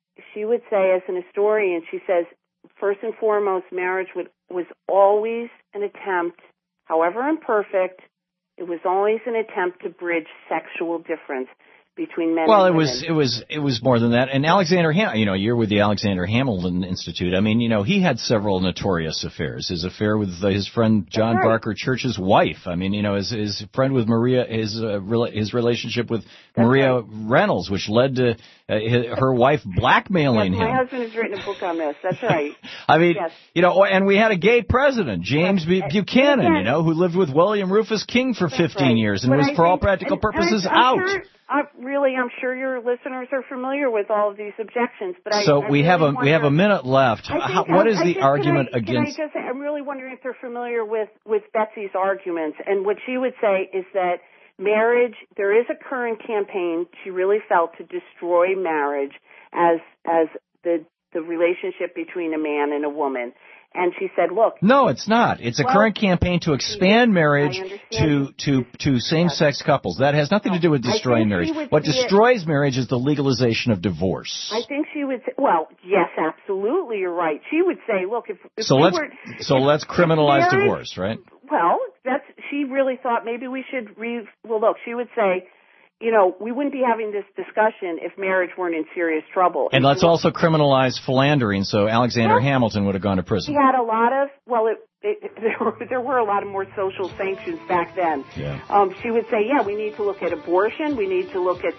as an historian, she says, first and foremost, marriage was always an attempt, however imperfect, it was always an attempt to bridge sexual difference between men and women. Well, it was more than that. And Alexander you're with the Alexander Hamilton Institute. He had several notorious affairs. His affair with his friend John Barker Church's wife. His friend with Maria, his relationship with Maria Reynolds, which led to her wife blackmailing him. My husband has written a book on this. That's right. And we had a gay president, James Buchanan, who lived with William Rufus King for 15 years and was, for all practical purposes, out. I'm sure your listeners are familiar with all of these objections, but we have a minute left. What is the argument against? I'm really wondering if they're familiar with Betsy's arguments, and what she would say is that marriage. There is a current campaign she really felt to destroy marriage as the relationship between a man and a woman. And she said, look... No, it's not. It's a current campaign to expand marriage to same-sex couples. That has nothing to do with destroying marriage. What destroys marriage is the legalization of divorce. I think she would say... Well, yes, absolutely, you're right. She would say, look, if let's criminalize divorce, right? Well, she really thought maybe we should... Well, look, she would say... we wouldn't be having this discussion if marriage weren't in serious trouble. And let's also criminalize philandering, so Alexander Hamilton would have gone to prison. He had a lot of, there were a lot of more social sanctions back then. Yeah. She would say, we need to look at abortion, we need to look at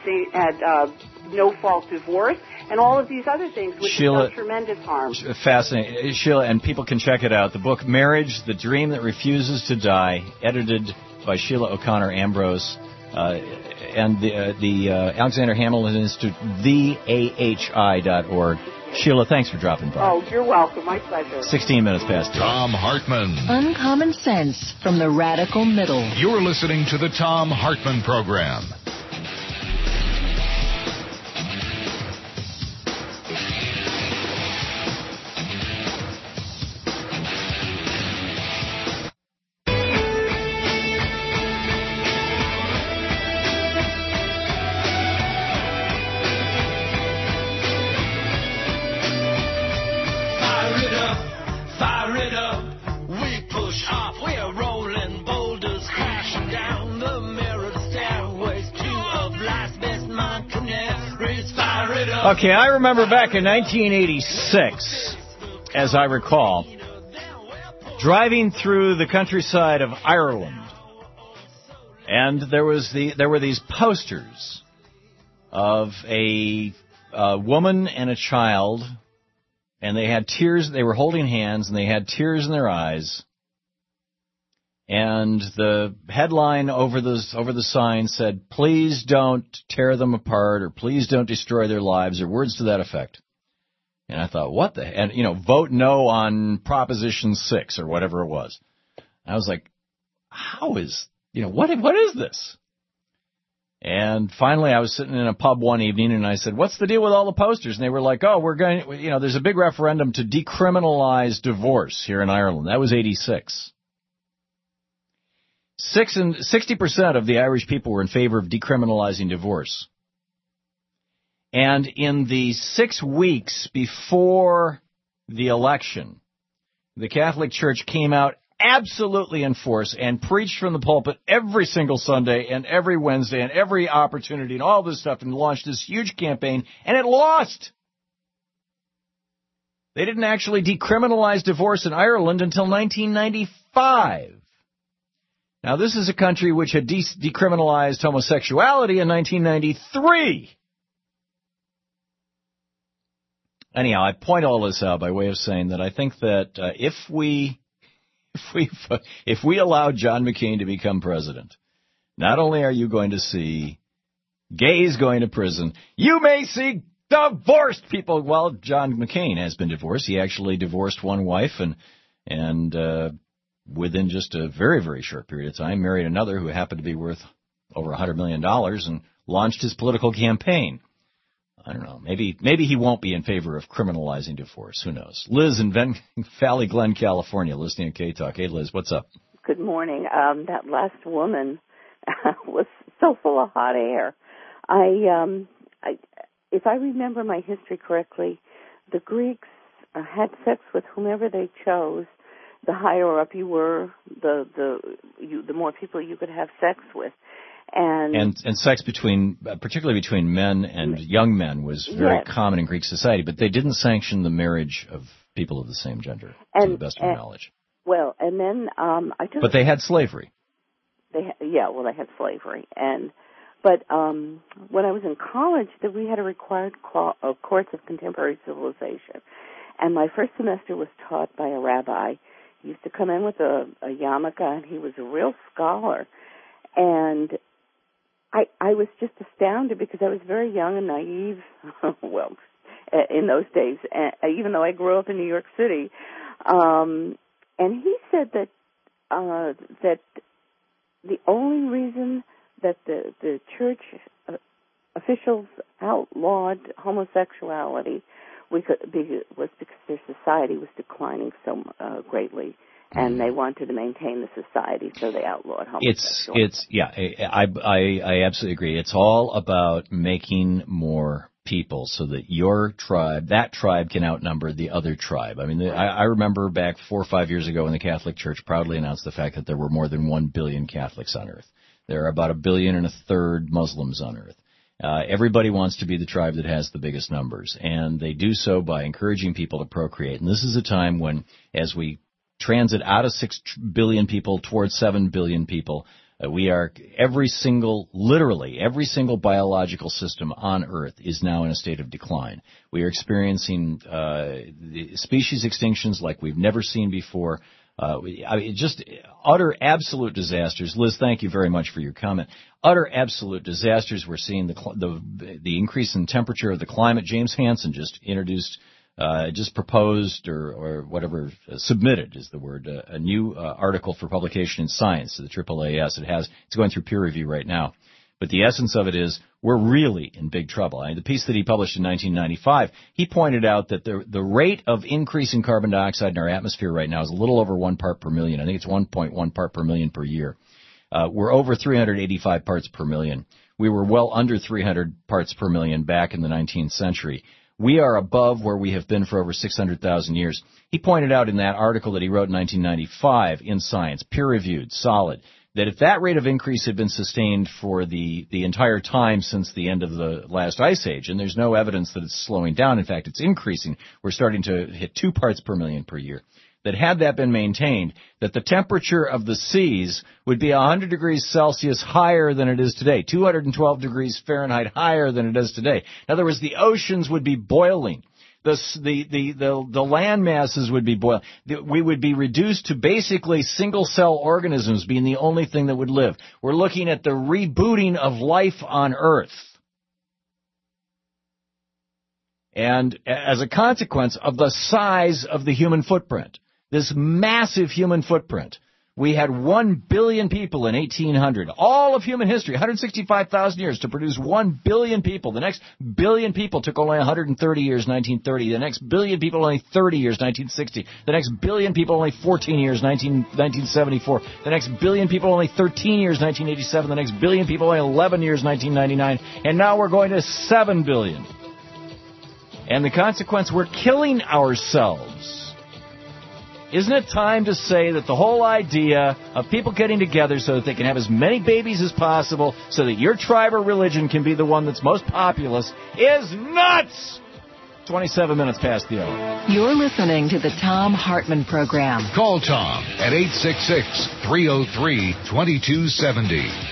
no-fault divorce, and all of these other things, which have done tremendous harm. Fascinating. Sheila, and people can check it out. The book, Marriage, The Dream That Refuses to Die, edited by Sheila O'Connor Ambrose. And the Alexander Hamilton Institute, theahi.org. Sheila, thanks for dropping by. Oh, you're welcome. My pleasure. 16 minutes past 2. Thom Hartmann. Uncommon sense from the radical middle. You're listening to the Thom Hartmann Program. Okay, I remember back in 1986, as I recall, driving through the countryside of Ireland, and there were these posters of a woman and a child, and they had tears. They were holding hands, and they had tears in their eyes. And the headline over the sign said, "Please don't tear them apart," or "Please don't destroy their lives," or words to that effect. And I thought, what the? And, vote no on Proposition 6 or whatever it was. I was like, how is, what is this? And finally I was sitting in a pub one evening and I said, what's the deal with all the posters? And they were like, oh, we're going, there's a big referendum to decriminalize divorce here in Ireland. That was 86. 60% of the Irish people were in favor of decriminalizing divorce. And in the 6 weeks before the election, the Catholic Church came out absolutely in force and preached from the pulpit every single Sunday and every Wednesday and every opportunity and all this stuff and launched this huge campaign, and it lost. They didn't actually decriminalize divorce in Ireland until 1995. Now, this is a country which had decriminalized homosexuality in 1993. Anyhow, I point all this out by way of saying that I think that if we allow John McCain to become president, not only are you going to see gays going to prison, you may see divorced people. Well, John McCain has been divorced. He actually divorced one wife and within just a very, very short period of time married another who happened to be worth over $100 million and launched his political campaign. I don't know. Maybe he won't be in favor of criminalizing divorce. Who knows? Liz in Valley Glen, California, listening to K-Talk. Hey, Liz, what's up? Good morning. That last woman was so full of hot air. If I remember my history correctly, the Greeks had sex with whomever they chose. The higher up you were, the more people you could have sex with. And sex particularly between men and young men was very common in Greek society, but they didn't sanction the marriage of people of the same gender, to the best of my knowledge. Well, and then But they had slavery. They had slavery, but when I was in college, we had a required course of contemporary civilization, and my first semester was taught by a rabbi. He used to come in with a yarmulke, and he was a real scholar, and I was just astounded because I was very young and naive, well, in those days, even though I grew up in New York City. And he said that the only reason that the church officials outlawed homosexuality was because their society was declining so greatly. And they wanted to maintain the society, so they outlawed homosexuality. I absolutely agree. It's all about making more people so that that tribe can outnumber the other tribe. I mean, I remember back 4 or 5 years ago when the Catholic Church proudly announced the fact that there were more than 1 billion Catholics on Earth. There are about 1.3 billion Muslims on Earth. Everybody wants to be the tribe that has the biggest numbers, and they do so by encouraging people to procreate. And this is a time when, as we transit out of 6 billion people towards 7 billion people, literally every single biological system on Earth is now in a state of decline. We are experiencing species extinctions like we've never seen before. Just utter absolute disasters. Liz, thank you very much for your comment. Utter absolute disasters. We're seeing the increase in temperature of the climate. James Hansen just proposed or whatever, submitted is the word, a new article for publication in Science to the AAAS. It's going through peer review right now. But the essence of it is we're really in big trouble. The piece that he published in 1995, he pointed out that the rate of increase in carbon dioxide in our atmosphere right now is a little over 1 part per million. I think it's 1.1 part per million per year. We're over 385 parts per million. We were well under 300 parts per million back in the 19th century. We are above where we have been for over 600,000 years. He pointed out in that article that he wrote in 1995 in Science, peer-reviewed, solid, that if that rate of increase had been sustained for the entire time since the end of the last ice age, and there's no evidence that it's slowing down, in fact, it's increasing, we're starting to hit 2 parts per million per year, that had that been maintained, that the temperature of the seas would be 100 degrees Celsius higher than it is today, 212 degrees Fahrenheit higher than it is today. In other words, the oceans would be boiling. The land masses would be boiled. We would be reduced to basically single-cell organisms being the only thing that would live. We're looking at the rebooting of life on Earth. And as a consequence of the size of the human footprint, this massive human footprint, we had 1 billion people in 1800. All of human history, 165,000 years to produce 1 billion people. The next billion people took only 130 years, 1930. The next billion people only 30 years, 1960. The next billion people only 14 years, 1974. The next billion people only 13 years, 1987. The next billion people only 11 years, 1999. And now we're going to 7 billion. And the consequence, we're killing ourselves. Isn't it time to say that the whole idea of people getting together so that they can have as many babies as possible so that your tribe or religion can be the one that's most populous is nuts? 27 minutes past the hour. You're listening to the Thom Hartmann Program. Call Tom at 866-303-2270.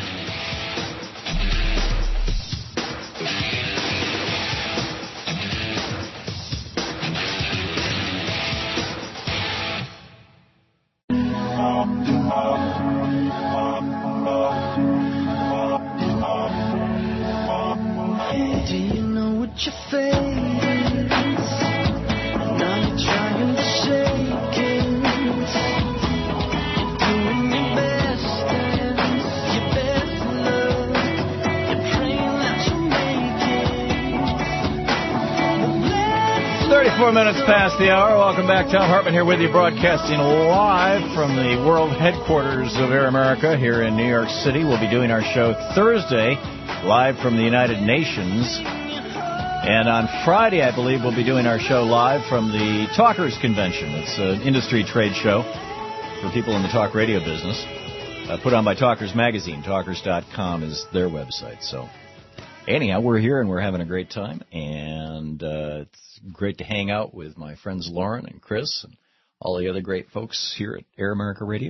4 minutes past the hour. Welcome back. Thom Hartmann here with you, broadcasting live from the world headquarters of Air America here in New York City. We'll be doing our show Thursday, live from the United Nations. And on Friday, I believe, we'll be doing our show live from the Talkers Convention. It's an industry trade show for people in the talk radio business, put on by Talkers Magazine. Talkers.com is their website. So anyhow, we're here and we're having a great time, and it's great to hang out with my friends Lauren and Chris and all the other great folks here at Air America Radio.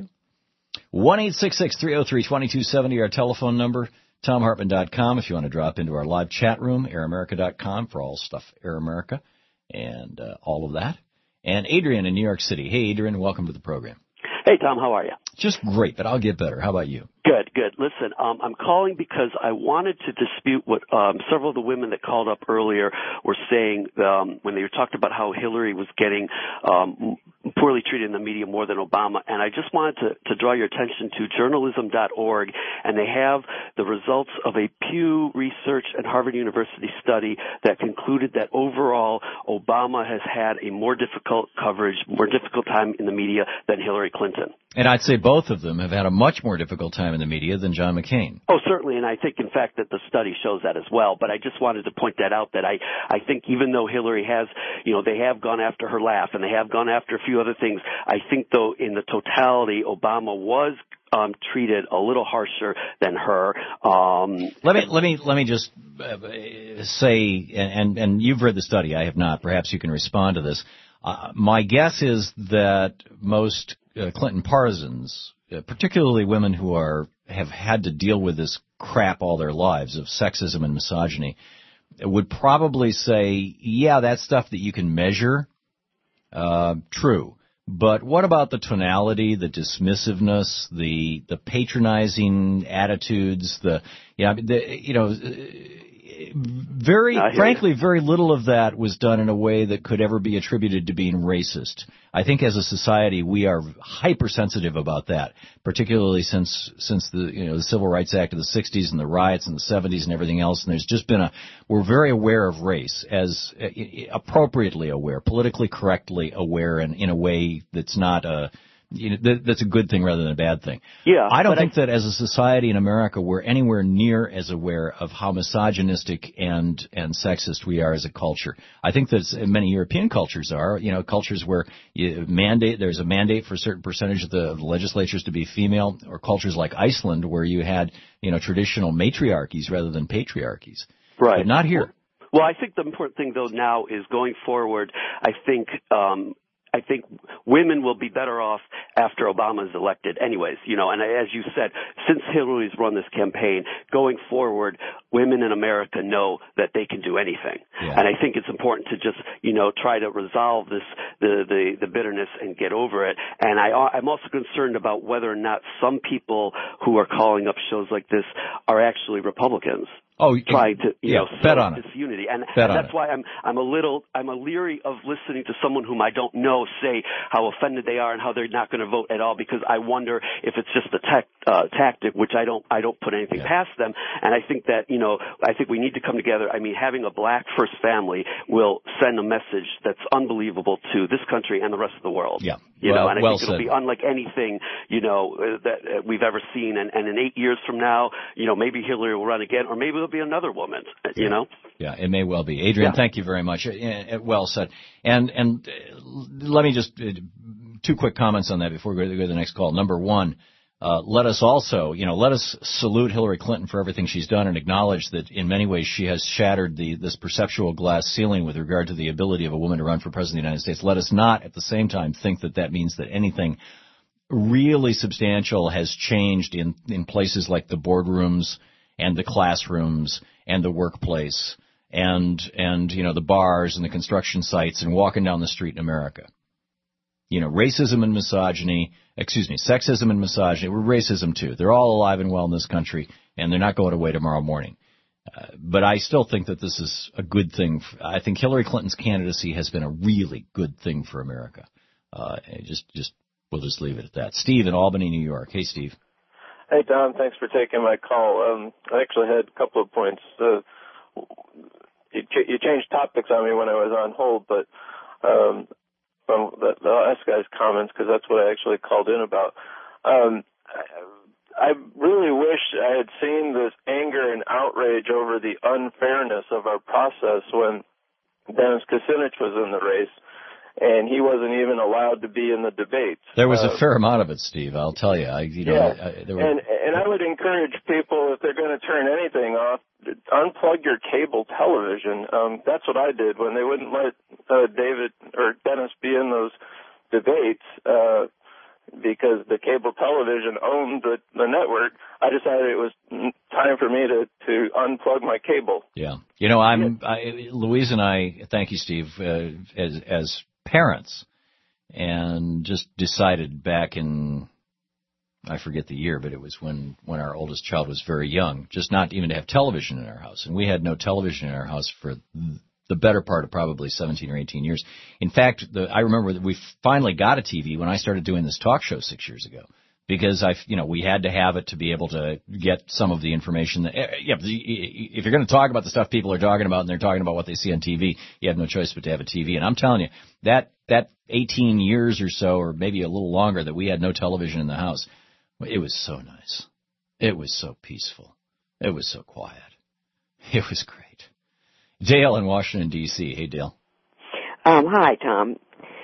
1-866-303-2270, our telephone number. TomHartmann.com if you want to drop into our live chat room. AirAmerica.com for all stuff Air America and all of that. And Adrian in New York City. Hey, Adrian, welcome to the program. Hey, Tom, how are you? Just great, but I'll get better. How about you? Good, good. Listen, I'm calling because I wanted to dispute what several of the women that called up earlier were saying when they talked about how Hillary was getting poorly treated in the media more than Obama. And I just wanted to draw your attention to journalism.org, and they have the results of a Pew Research and Harvard University study that concluded that overall Obama has had a more difficult coverage, more difficult time in the media than Hillary Clinton. And I'd say both of them have had a much more difficult time in the media than John McCain. Oh, certainly, and I think, in fact, that the study shows that as well. But I just wanted to point that out, that I think even though Hillary has, they have gone after her laugh, and they have gone after a few other things, I think, though, in the totality, Obama was treated a little harsher than her. Let me just say, and you've read the study, I have not. Perhaps you can respond to this. My guess is that most Clinton partisans, particularly women who have had to deal with this crap all their lives of sexism and misogyny, would probably say, yeah, that's stuff that you can measure. True. But what about the tonality, the dismissiveness, the patronizing attitudes, frankly, very little of that was done in a way that could ever be attributed to being racist. I think as a society we are hypersensitive about that, particularly since the Civil Rights Act of the 60s and the riots in the 70s and everything else. And there's just been we're very aware of race, as appropriately aware, politically correctly aware, and in a way that's not that's a good thing rather than a bad thing. Yeah, I don't think that as a society in America we're anywhere near as aware of how misogynistic and sexist we are as a culture. I think that many European cultures are, cultures where there's a mandate for a certain percentage of the legislatures to be female, or cultures like Iceland where you had, traditional matriarchies rather than patriarchies. Right. But not here. Well, I think the important thing, though, now is going forward, I think I think women will be better off after Obama is elected anyways, and as you said, since Hillary's run this campaign, going forward, women in America know that they can do anything. Yeah. And I think it's important to just, try to resolve this, the bitterness and get over it. And I'm also concerned about whether or not some people who are calling up shows like this are actually Republicans. Trying to, bet on disunity, and that's why I'm a leery of listening to someone whom I don't know say how offended they are and how they're not going to vote at all, because I wonder if it's just a tactic, which I don't put anything past them. And I think that I think we need to come together. I mean, having a black first family will send a message that's unbelievable to this country and the rest of the world. Yeah, and I think it'll be unlike anything that we've ever seen. And in 8 years from now, maybe Hillary will run again, or maybe it'll be another woman, Yeah, it may well be. Adrian, thank you very much. Well said. And let me just, 2 quick comments on that before we go to the next call. Number one, let us also, let us salute Hillary Clinton for everything she's done and acknowledge that in many ways she has shattered this perceptual glass ceiling with regard to the ability of a woman to run for president of the United States. Let us not at the same time think that means that anything really substantial has changed in places like the boardrooms and the classrooms and the workplace and the bars and the construction sites and walking down the street in America. Racism and misogyny, sexism and misogyny, racism too. They're all alive and well in this country, and they're not going away tomorrow morning. But I still think that this is a good thing. I think Hillary Clinton's candidacy has been a really good thing for America. We'll just leave it at that. Steve in Albany, New York. Hey, Steve. Hey, Don, thanks for taking my call. I actually had a couple of points. You changed topics on me when I was on hold, but from the last guy's comments, because that's what I actually called in about. I really wish I had seen this anger and outrage over the unfairness of our process when Dennis Kucinich was in the race, and he wasn't even allowed to be in the debates. There was a fair amount of it, Steve, I'll tell you. And I would encourage people, if they're going to turn anything off, unplug your cable television. That's what I did when they wouldn't let David or Dennis be in those debates because the cable television owned the network. I decided it was time for me to unplug my cable. Yeah. Louise and I, thank you, Steve, as parents, and just decided back in, I forget the year, but it was when our oldest child was very young, just not even to have television in our house. And we had no television in our house for the better part of probably 17 or 18 years. In fact, I remember that we finally got a TV when I started doing this talk show 6 years ago. Because we had to have it to be able to get some of the information that, if you're going to talk about the stuff people are talking about and they're talking about what they see on TV, you have no choice but to have a TV. And I'm telling you, that 18 years or so, or maybe a little longer, that we had no television in the house, it was so nice. It was so peaceful. It was so quiet. It was great. Dale in Washington, D.C. Hey, Dale. Hi, Tom.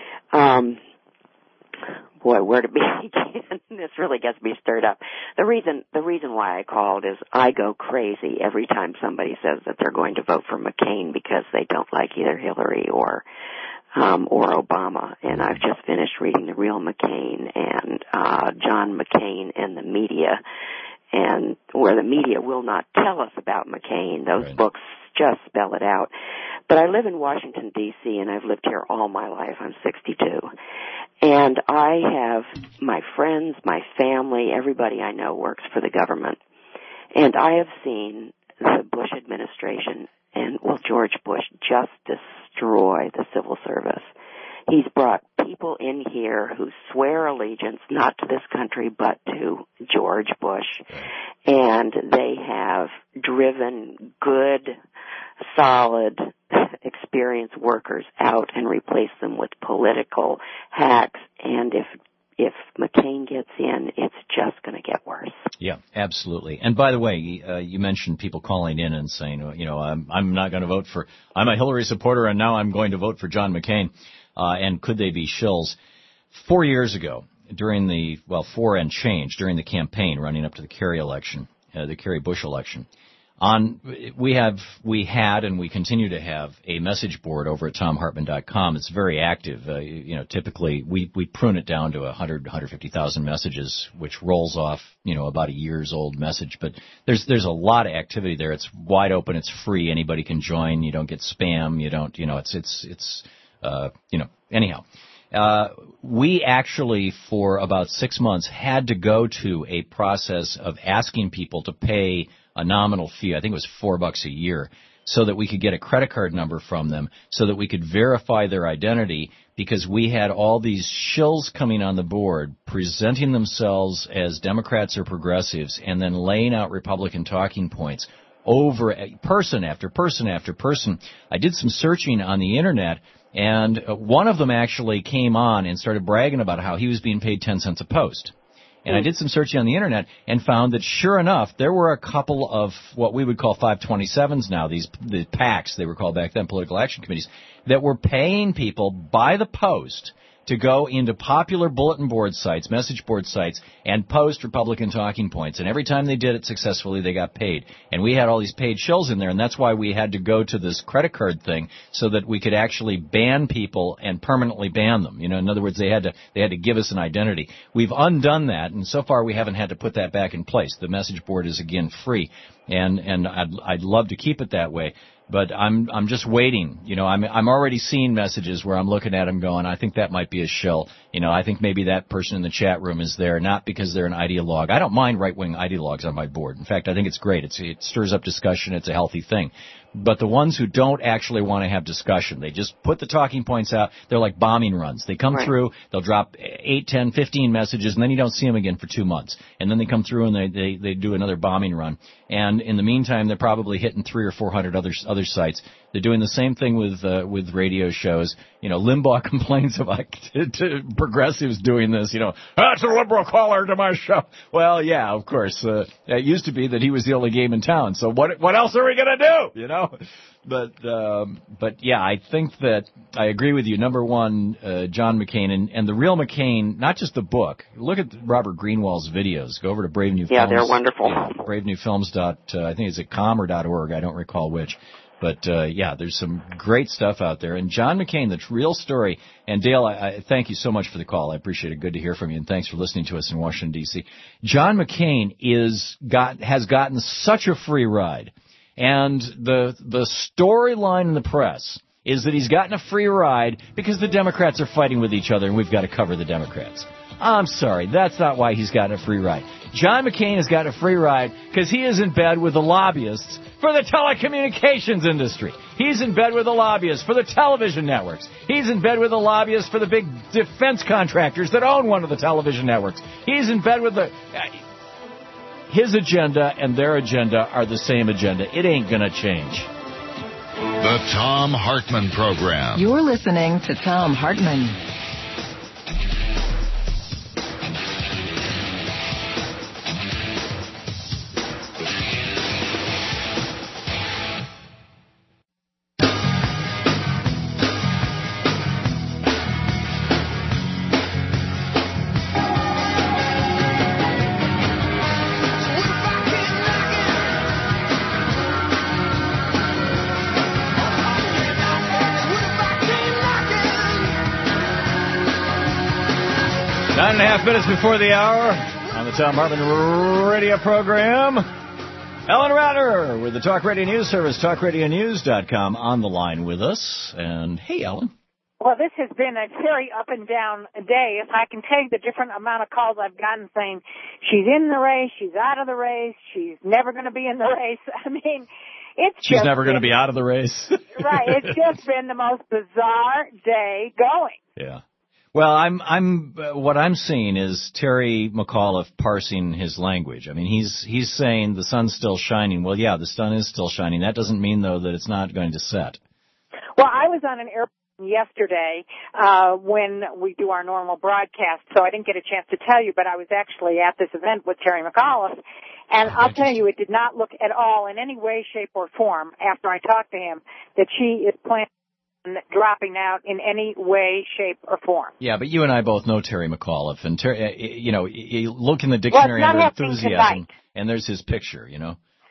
Boy, where to begin? This really gets me stirred up. The reason why I called is I go crazy every time somebody says that they're going to vote for McCain because they don't like either Hillary or Obama. And I've just finished reading The Real McCain and John McCain and the Media, and where the media will not tell us about McCain. Those books just spell it out. But I live in Washington, D.C., and I've lived here all my life. I'm 62. And I have my friends, my family, everybody I know works for the government. And I have seen the Bush administration and, George Bush just destroy the civil service. He's brought people in here who swear allegiance not to this country but to George Bush. And they have driven good, solid, experienced workers out and replaced them with political hacks. And if McCain gets in, it's just going to get worse. Yeah, absolutely. And by the way, you mentioned people calling in and saying, I'm not going to vote for, I'm a Hillary supporter and now I'm going to vote for John McCain. And could they be shills? 4 years ago, during the, 4 and change, during the campaign running up to the Kerry election, the Kerry Bush election, We had and we continue to have a message board over at TomHartman.com. It's very active. Typically we prune it down to 150,000 messages, which rolls off, about a year's old message. But there's a lot of activity there. It's wide open. It's free. Anybody can join. You don't get spam. You don't, anyhow. We actually, for about 6 months, had to go to a process of asking people to pay a nominal fee. I think it was $4 a year, so that we could get a credit card number from them, so that we could verify their identity, because we had all these shills coming on the board presenting themselves as Democrats or progressives and then laying out Republican talking points over person after person after person. I did some searching on the Internet, and one of them actually came on and started bragging about how he was being paid 10 cents a post. And I did some searching on the Internet and found that, sure enough, there were a couple of what we would call 527s now, the PACs, they were called back then, political action committees, that were paying people by the post to go into popular bulletin board sites, message board sites, and post Republican talking points. And every time they did it successfully, they got paid. And we had all these paid shills in there, and that's why we had to go to this credit card thing so that we could actually ban people and permanently ban them. In other words, they had to give us an identity. We've undone that, and so far we haven't had to put that back in place. The message board is again free, and I'd love to keep it that way. But I'm just waiting. I'm already seeing messages where I'm looking at them going, I think that might be a shill. I think maybe that person in the chat room is there not because they're an ideologue. I don't mind right-wing ideologues on my board. In fact, I think it's great. It stirs up discussion. It's a healthy thing. But the ones who don't actually want to have discussion, they just put the talking points out. They're like bombing runs. They come through, they'll drop 8, 10, 15 messages, and then you don't see them again for 2 months. And then they come through and they do another bombing run. And in the meantime, they're probably hitting 300 or 400 other sites. They're doing the same thing with radio shows. Limbaugh complains about to progressives doing this. That's a liberal caller to my show. Well, yeah, of course. It used to be that he was the only game in town. So what else are we gonna do? But yeah, I think that I agree with you. Number one, John McCain and the real McCain, not just the book. Look at Robert Greenwald's videos. Go over to Brave New Films. Yeah, they're wonderful. BraveNewFilms. I think it's at .com or .org. I don't recall which. But, yeah, there's some great stuff out there. And John McCain, the real story. And Dale, I thank you so much for the call. I appreciate it. Good to hear from you. And thanks for listening to us in Washington, D.C. John McCain has gotten such a free ride. And the storyline in the press is that he's gotten a free ride because the Democrats are fighting with each other and we've got to cover the Democrats. I'm sorry, that's not why he's gotten a free ride. John McCain has gotten a free ride because he is in bed with the lobbyists for the telecommunications industry. He's in bed with the lobbyists for the television networks. He's in bed with the lobbyists for the big defense contractors that own one of the television networks. He's in bed with his agenda and their agenda are the same agenda. It ain't gonna change. The Thom Hartmann Program. You're listening to Thom Hartmann. Nine and a half minutes before the hour on the Thom Hartmann radio program. Ellen Ratner with the Talk Radio News Service, talkradionews.com, on the line with us. And hey, Ellen. Well, this has been a very up and down day. If I can tell you the different amount of calls I've gotten saying she's in the race, she's out of the race, she's never going to be in the race. I mean, she's never going to be out of the race. Right. It's just been the most bizarre day going. Yeah. Well, what I'm seeing is Terry McAuliffe parsing his language. I mean, he's saying the sun's still shining. Well, yeah, the sun is still shining. That doesn't mean, though, that it's not going to set. Well, I was on an airplane yesterday when we do our normal broadcast, so I didn't get a chance to tell you, but I was actually at this event with Terry McAuliffe, and I'll tell you, it did not look at all in any way, shape, or form after I talked to him that she is planning dropping out in any way, shape, or form. Yeah, but you and I both know Terry McAuliffe, and you look in the dictionary under enthusiasm, and there's his picture,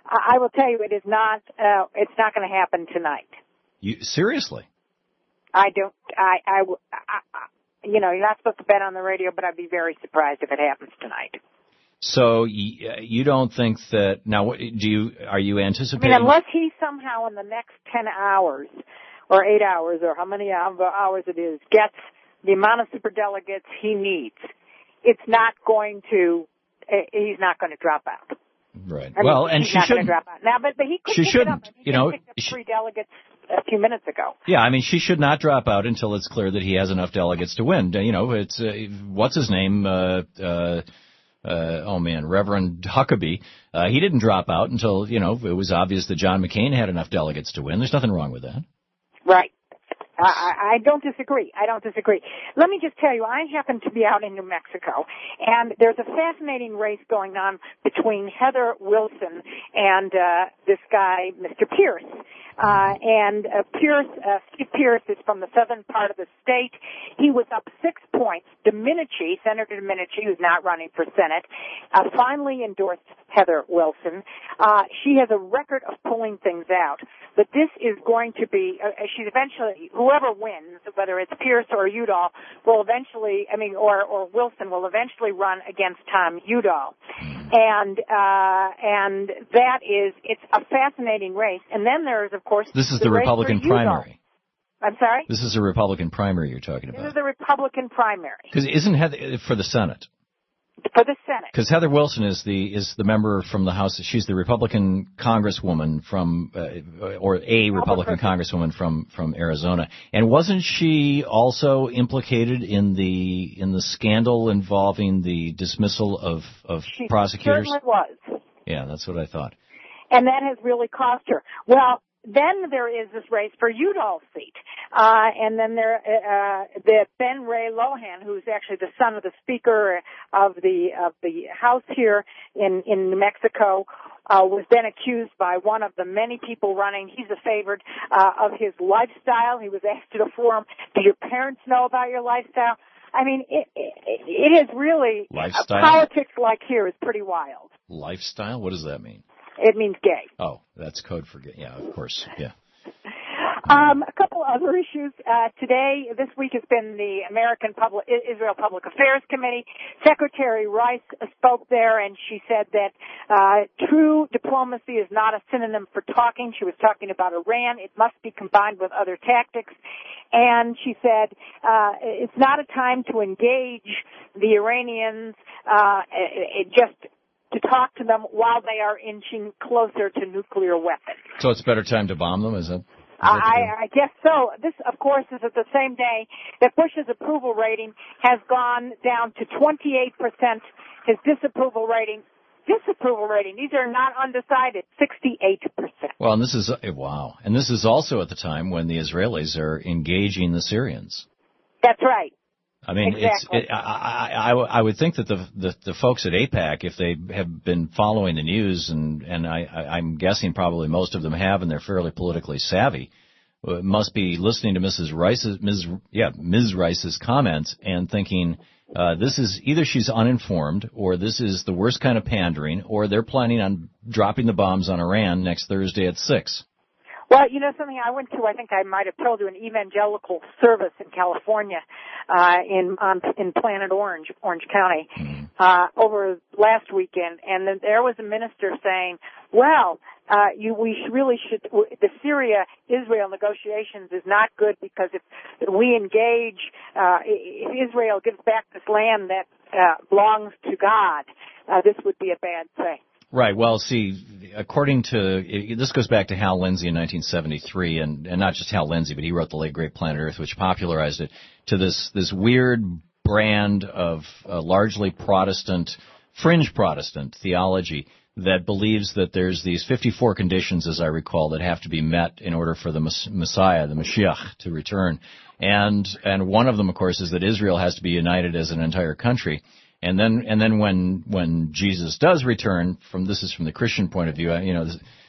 I will tell you, it is not. It's not going to happen tonight. Seriously? I don't. You know, you're not supposed to bet on the radio, but I'd be very surprised if it happens tonight. So you don't think that now? Are you anticipating? I mean, unless he somehow in the next 10 hours or 8 hours or how many hours it is gets the amount of superdelegates he needs, it's not going to. He's not going to drop out. Right. I mean, and he's she not going to shouldn't. drop out now, but he could. She pick shouldn't. It up. You know, picked up 3 delegates a few minutes ago. Yeah, I mean, she should not drop out until it's clear that he has enough delegates to win. You know, it's what's his name? Reverend Huckabee. He didn't drop out until, you know, it was obvious that John McCain had enough delegates to win. There's nothing wrong with that. Right. I don't disagree. Let me just tell you, I happen to be out in New Mexico, and there's a fascinating race going on between Heather Wilson and this guy, Mr. Pierce. Steve Pierce is from the southern part of the state. He was up 6 points. Senator Domenici, who's not running for Senate, finally endorsed Heather Wilson. She has a record of pulling things out. But this is going to be, whoever wins, whether it's Pierce or Udall, will eventually, or Wilson will eventually run against Tom Udall. And it's a fascinating race. And then there is, of course, this is the Republican primary. I'm sorry? This is a Republican primary you're talking about. This is a Republican primary. Because isn't Heather for the Senate? For the Senate. Because Heather Wilson is the member from the House. She's the Republican Congresswoman from, or a Republican Congresswoman from Arizona. And wasn't she also implicated in the scandal involving the dismissal of prosecutors? She certainly was. Yeah, that's what I thought. And that has really cost her. Well, then there is this race for Udall's seat. And then the Ben Ray Lohan, who's actually the son of the Speaker of the House here in New Mexico, was then accused by one of the many people running. He's a favorite of his lifestyle. He was asked at a forum, do your parents know about your lifestyle? I mean, it is really, politics like here is pretty wild. Lifestyle? What does that mean? It means gay. Oh, that's code for gay. Yeah, of course. Yeah. A couple other issues. This week has been the Israel Public Affairs Committee. Secretary Rice spoke there, and she said that true diplomacy is not a synonym for talking. She was talking about Iran. It must be combined with other tactics. And she said it's not a time to engage the Iranians just to talk to them while they are inching closer to nuclear weapons. So it's a better time to bomb them, is it? I guess so. This, of course, is at the same day that Bush's approval rating has gone down to 28%. His disapproval rating, these are not undecided, 68%. Well, and this is also at the time when the Israelis are engaging the Syrians. That's right. I mean, exactly. I would think that the folks at AIPAC, if they have been following the news, and I'm guessing probably most of them have, and they're fairly politically savvy, must be listening to Ms. Rice's comments and thinking, this is either she's uninformed, or this is the worst kind of pandering, or they're planning on dropping the bombs on Iran next Thursday at 6. Well, you know something I went to, I think I might have told you, an evangelical service in California, in Planet Orange County, over last weekend, and then there was a minister saying, well, the Syria-Israel negotiations is not good because if we engage, if Israel gives back this land that belongs to God, this would be a bad thing. Right. Well, see, according to this goes back to Hal Lindsey in 1973, and not just Hal Lindsey, but he wrote The Late Great Planet Earth, which popularized it to this weird brand of largely Protestant, fringe Protestant theology that believes that there's these 54 conditions, as I recall, that have to be met in order for the Messiah, the Mashiach, to return. And one of them, of course, is that Israel has to be united as an entire country. And then when Jesus does return, this is from the Christian point of view,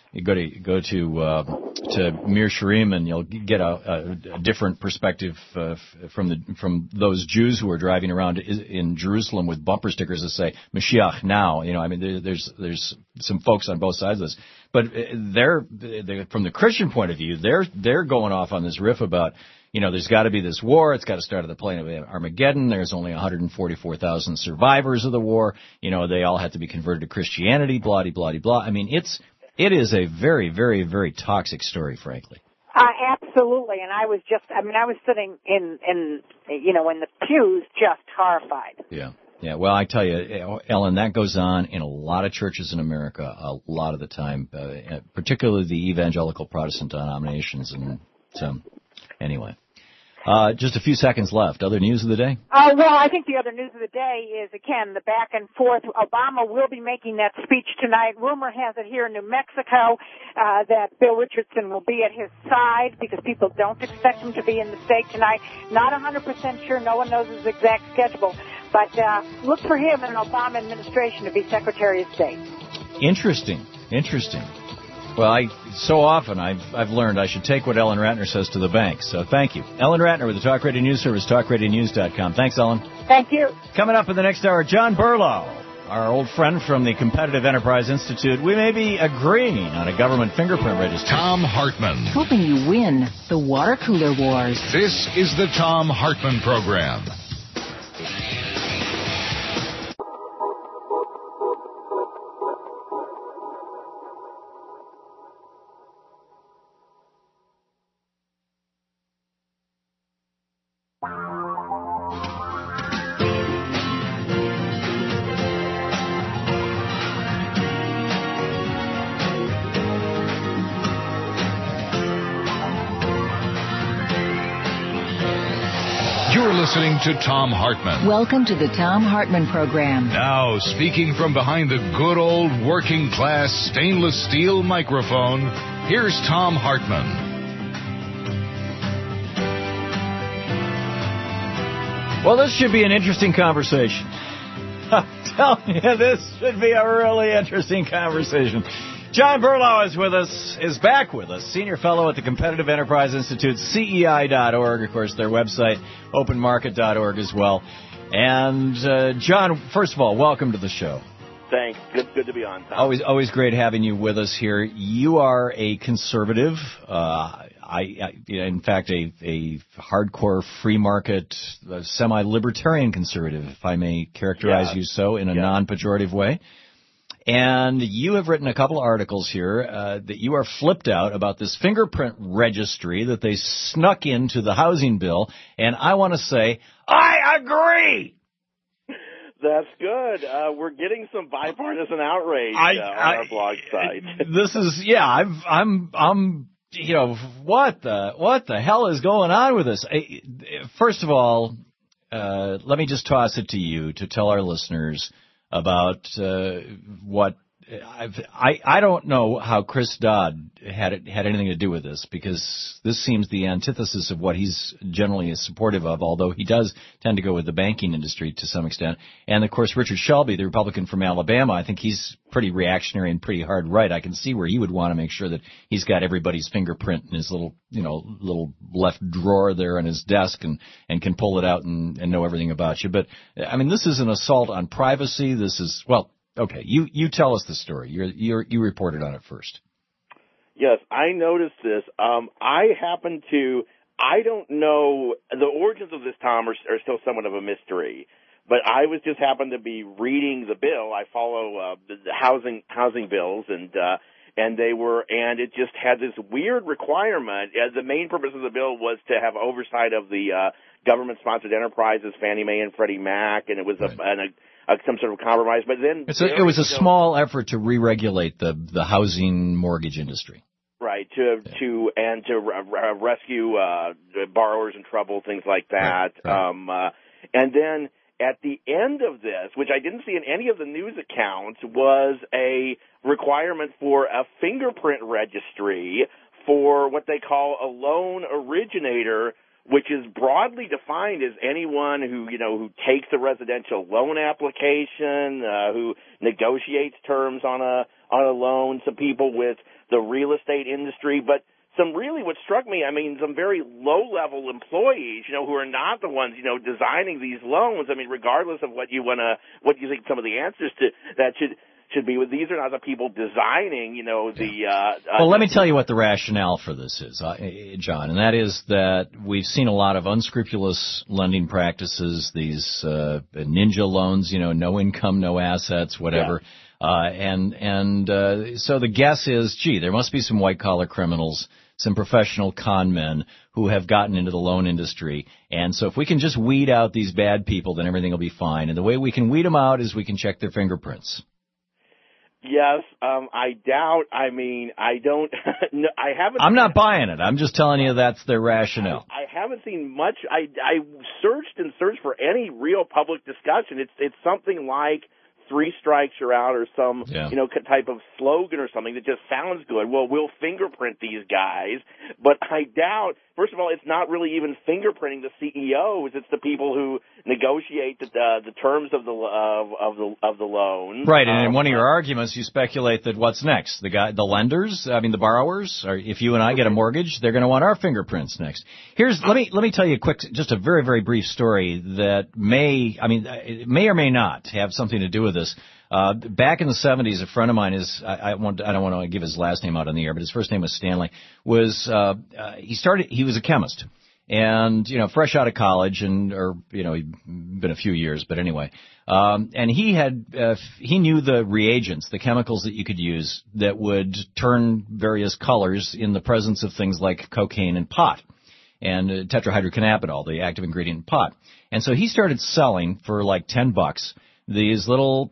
You go to Mir Sharim, and you'll get a different perspective from those Jews who are driving around in Jerusalem with bumper stickers that say Mashiach now. You know, I mean, there's some folks on both sides of this, but they're from the Christian point of view, they're going off on this riff about, you know, there's got to be this war. It's got to start at the plain of Armageddon. There's only 144,000 survivors of the war. You know, they all have to be converted to Christianity, blah, blah, blah, blah. I mean, it is a very, very, very toxic story, frankly. Absolutely. And I was sitting in the pews just horrified. Yeah. Yeah, well, I tell you, Ellen, that goes on in a lot of churches in America a lot of the time, particularly the evangelical Protestant denominations. And so, anyway, just a few seconds left. Other news of the day? Well, I think the other news of the day is, again, the back and forth. Obama will be making that speech tonight. Rumor has it here in New Mexico that Bill Richardson will be at his side because people don't expect him to be in the state tonight. Not 100% sure. No one knows his exact schedule. But look for him in an Obama administration to be Secretary of State. Interesting. Well, so often I've learned I should take what Ellen Ratner says to the bank. So thank you. Ellen Ratner with the Talk Radio News Service, talkradionews.com. Thanks, Ellen. Thank you. Coming up in the next hour, John Berlow, our old friend from the Competitive Enterprise Institute. We may be agreeing on a government fingerprint registry. Tom Hartman. Helping you win the water cooler wars. This is the Tom Hartman Program. Listening to Tom Hartman. Welcome to the Tom Hartman Program. Now, speaking from behind the good old working class stainless steel microphone, here's Tom Hartman. Well, this should be an interesting conversation. I'm telling you, this should be a really interesting conversation. John Berlow is back with us, Senior Fellow at the Competitive Enterprise Institute, CEI.org, of course, their website, openmarket.org as well. And, John, first of all, welcome to the show. Thanks. Good to be on, Tom. Always great having you with us here. You are a conservative, in fact, a hardcore free market, semi-libertarian conservative, if I may characterize you so, in a non-pejorative way. And you have written a couple of articles here that you are flipped out about this fingerprint registry that they snuck into the housing bill. And I want to say, I agree. That's good. We're getting some bipartisan outrage on our blog site. This is, I'm, you know, what the hell is going on with this? First of all, let me just toss it to you to tell our listeners about what I don't know how Chris Dodd had anything to do with this, because this seems the antithesis of what he's generally supportive of, although he does tend to go with the banking industry to some extent. And of course, Richard Shelby, the Republican from Alabama, I think he's pretty reactionary and pretty hard right. I can see where he would want to make sure that he's got everybody's fingerprint in his little left drawer there on his desk and can pull it out and know everything about you. But I mean, this is an assault on privacy. This is, well, okay, you tell us the story. You reported on it first. Yes, I noticed this. I don't know, the origins of this, Tom, are still somewhat of a mystery. But I just happened to be reading the bill. I follow the housing bills, and it just had this weird requirement. The main purpose of the bill was to have oversight of the government-sponsored enterprises, Fannie Mae and Freddie Mac, and it was some sort of compromise. But then it was a small effort to re-regulate the housing mortgage industry. Right, to rescue borrowers in trouble, things like that. Right. And then at the end of this, which I didn't see in any of the news accounts, was a requirement for a fingerprint registry for what they call a loan originator, which is broadly defined as anyone who takes a residential loan application, who negotiates terms on a on a loan, some people with the real estate industry, but some really what struck me, I mean, some very low-level employees, who are not the ones, designing these loans. I mean, regardless of what you think some of the answers to that should be. These are not the people designing, Well, let me tell you what the rationale for this is, John, and that is that we've seen a lot of unscrupulous lending practices, these ninja loans, no income, no assets, whatever. Yeah. So the guess is, gee, there must be some white-collar criminals, some professional con men who have gotten into the loan industry. And so if we can just weed out these bad people, then everything will be fine. And the way we can weed them out is we can check their fingerprints. Yes, I doubt. I mean, I don't. No, I haven't. I'm not buying it. I'm just telling you that's their rationale. I haven't seen much. I searched for any real public discussion. It's something like 3 strikes you're out, or some type of slogan or something that just sounds good. Well, we'll fingerprint these guys, but I doubt. First of all, it's not really even fingerprinting the CEOs. It's the people who negotiate the terms of the loan. Right, and in one of your arguments, you speculate that what's next? The lenders, the borrowers. Or if you and I get a mortgage, they're going to want our fingerprints next. Let me tell you just a very, very brief story that may or may not have something to do with this. Back in the 70s, a friend of mine I don't want to give his last name out on the air, but his first name was Stanley, he was a chemist. And, fresh out of college he'd been a few years, but anyway. And he knew the reagents, the chemicals that you could use that would turn various colors in the presence of things like cocaine and pot and tetrahydrocannabinol, the active ingredient in pot. And so he started selling for like $10 these little,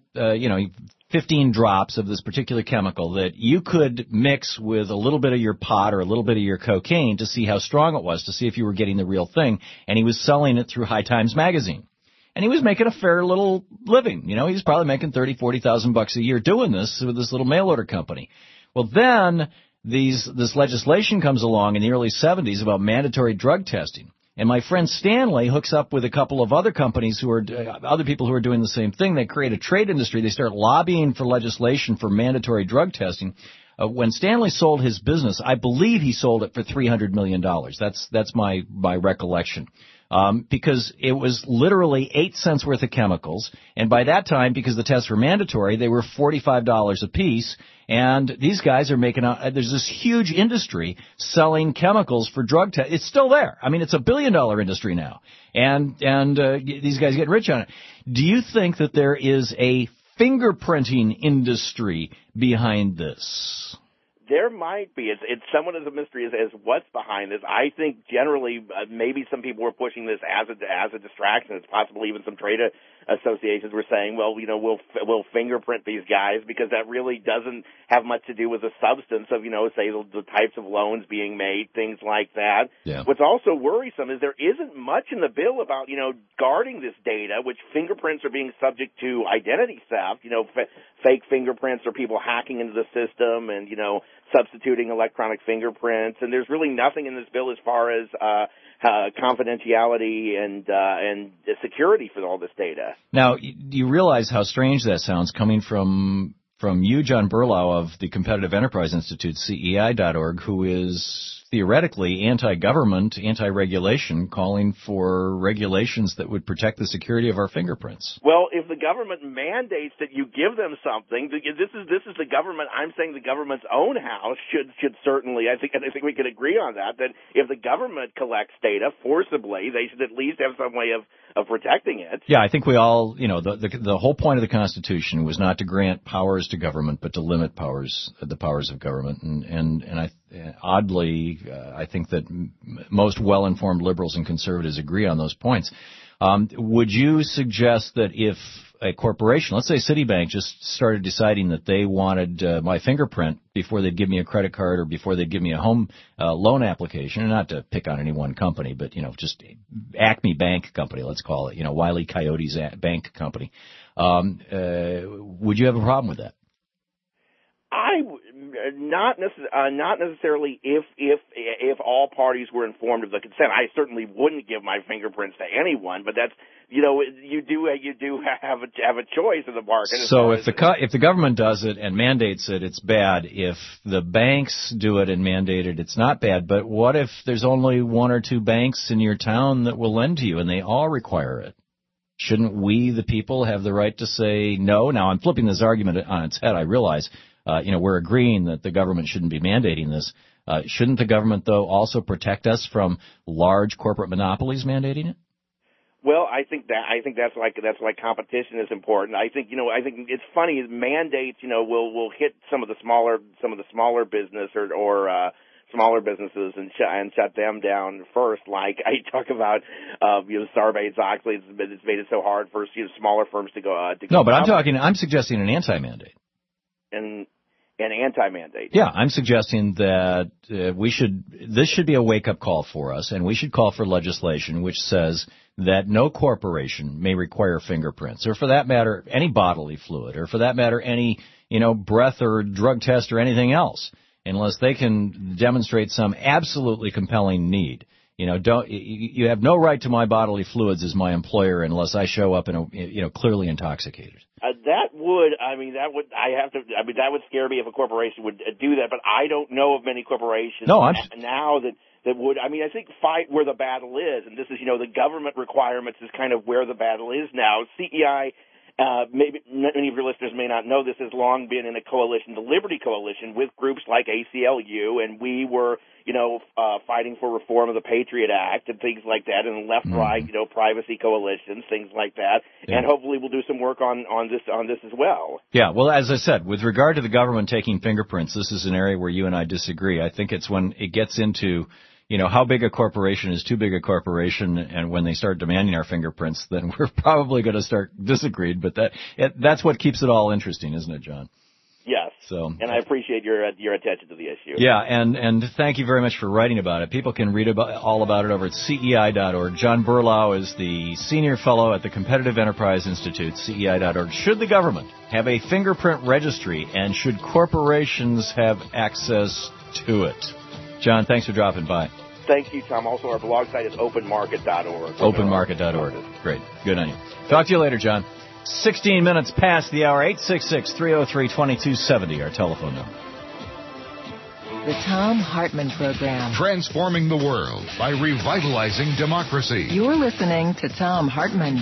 15 drops of this particular chemical that you could mix with a little bit of your pot or a little bit of your cocaine to see how strong it was, to see if you were getting the real thing. And he was selling it through High Times magazine. And he was making a fair little living. He was probably making $30,000-$40,000 a year doing this with this little mail order company. Well, then this legislation comes along in the early 70s about mandatory drug testing. And my friend Stanley hooks up with a couple of other companies other people who are doing the same thing. They create a trade industry. They start lobbying for legislation for mandatory drug testing. When Stanley sold his business, I believe he sold it for $300 million. That's my recollection. Because it was literally 8 cents worth of chemicals. And by that time, because the tests were mandatory, they were $45 a piece. And these guys are there's this huge industry selling chemicals for drug tests. It's still there. It's a $1 billion industry now. And these guys get rich on it. Do you think that there is a fingerprinting industry behind this? There might be. It's somewhat of a mystery as what's behind this. I think generally maybe some people were pushing this as a distraction. It's possible even some trade associations were saying, well, we'll fingerprint these guys because that really doesn't have much to do with the substance of, say the types of loans being made, things like that. Yeah. What's also worrisome is there isn't much in the bill about, guarding this data, which fingerprints are being subject to identity theft, fake fingerprints or people hacking into the system and, substituting electronic fingerprints, and there's really nothing in this bill as far as confidentiality and security for all this data. Now, you realize how strange that sounds coming from you, John Berlau of the Competitive Enterprise Institute, CEI.org, who is theoretically anti-government, anti-regulation, calling for regulations that would protect the security of our fingerprints. Well, if the government mandates that you give them something, this is the government. I'm saying the government's own house should certainly. I think we could agree on that. That if the government collects data forcibly, they should at least have some way of protecting it. Yeah, I think we all, the whole point of the Constitution was not to grant powers to government, but to limit the powers of government. And oddly, I think that most well-informed liberals and conservatives agree on those points. Would you suggest that if a corporation, let's say Citibank, just started deciding that they wanted my fingerprint before they'd give me a credit card or before they'd give me a home loan application, and not to pick on any one company, but, just Acme Bank Company, let's call it, Wile E. Coyote's bank company, would you have a problem with that? Not necessarily if all parties were informed of the consent. I certainly wouldn't give my fingerprints to anyone, but you do have a choice in the market. So if the government does it and mandates it, it's bad. If the banks do it and mandate it, it's not bad. But what if there's only one or two banks in your town that will lend to you and they all require it? Shouldn't we, the people, have the right to say no? Now, I'm flipping this argument on its head. I realize, we're agreeing that the government shouldn't be mandating this. Shouldn't the government, though, also protect us from large corporate monopolies mandating it? Well, I think that's why competition is important. I think it's funny, mandates, will hit some of the smaller business or smaller businesses and shut them down first. Like I talk about, Sarbanes-Oxley, it's made it so hard for smaller firms to go. No, but I'm suggesting an anti-mandate. An anti-mandate. Yeah, I'm suggesting that this should be a wake-up call for us, and we should call for legislation which says that no corporation may require fingerprints, or for that matter, any bodily fluid, or for that matter, any, breath or drug test or anything else, unless they can demonstrate some absolutely compelling need. You have no right to my bodily fluids as my employer unless I show up clearly intoxicated. That would scare me if a corporation would do that, but I don't know of many corporations now that would. I think fight where the battle is, and this is, the government requirements is kind of where the battle is now. CEI, maybe many of your listeners may not know this, has long been in a coalition, the Liberty Coalition, with groups like ACLU, and we were, fighting for reform of the Patriot Act and things like that, and left-right, privacy coalitions, things like that, and hopefully we'll do some work on this as well. Yeah, well, as I said, with regard to the government taking fingerprints, this is an area where you and I disagree. I think it's when it gets into how big a corporation is too big a corporation, and when they start demanding our fingerprints, then we're probably going to start disagreeing. But that's what keeps it all interesting, isn't it, John? Yes. And I appreciate your attention to the issue. Yeah, and thank you very much for writing about it. People can read all about it over at CEI.org. John Berlau is the senior fellow at the Competitive Enterprise Institute, CEI.org. Should the government have a fingerprint registry, and should corporations have access to it? John, thanks for dropping by. Thank you, Tom. Also, our blog site is openmarket.org. Openmarket.org. Great. Good on you. Talk to you later, John. 16 minutes past the hour. 866-303-2270, our telephone number. The Thom Hartmann Program. Transforming the world by revitalizing democracy. You're listening to Thom Hartmann.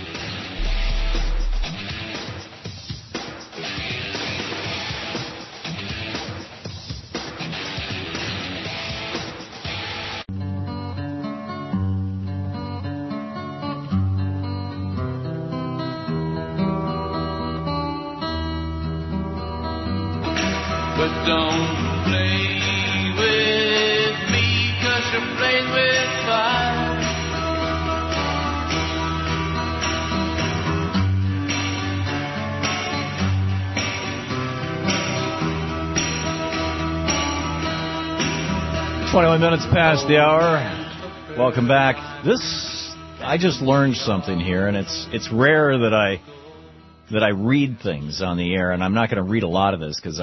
Don't play with me, 'cause you're playing with fire. 21 minutes past the hour. Welcome back. I just learned something here, and it's rare that I read things on the air, and I'm not going to read a lot of this because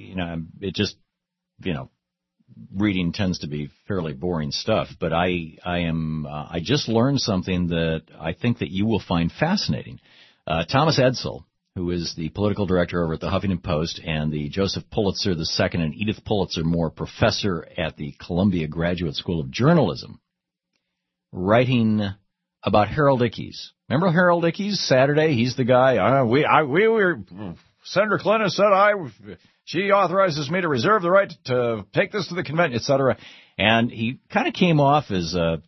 reading tends to be fairly boring stuff. But I just learned something that I think that you will find fascinating. Thomas Edsall, who is the political director over at the Huffington Post and the Joseph Pulitzer II and Edith Pulitzer Moore Professor at the Columbia Graduate School of Journalism, writing about Harold Ickes. Remember Harold Ickes? Saturday, he's the guy. We were. Senator Clinton said she authorizes me to reserve the right to take this to the convention, etc. And he kind of came off as a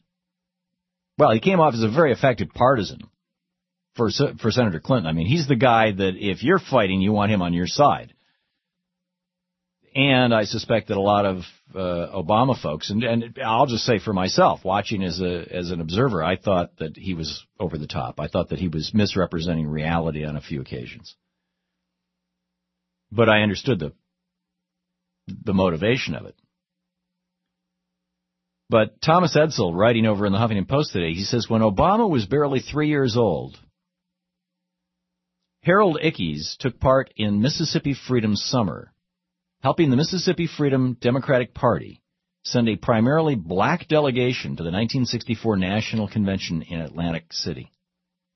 very effective partisan for Senator Clinton. I mean, he's the guy that if you're fighting, you want him on your side. And I suspect that a lot of Obama folks, and I'll just say for myself, watching as an observer, I thought that he was over the top. I thought that he was misrepresenting reality on a few occasions. But I understood the motivation of it. But Thomas Edsall, writing over in the Huffington Post today, he says, when Obama was barely 3 years old, Harold Ickes took part in Mississippi Freedom Summer, helping the Mississippi Freedom Democratic Party send a primarily black delegation to the 1964 National Convention in Atlantic City.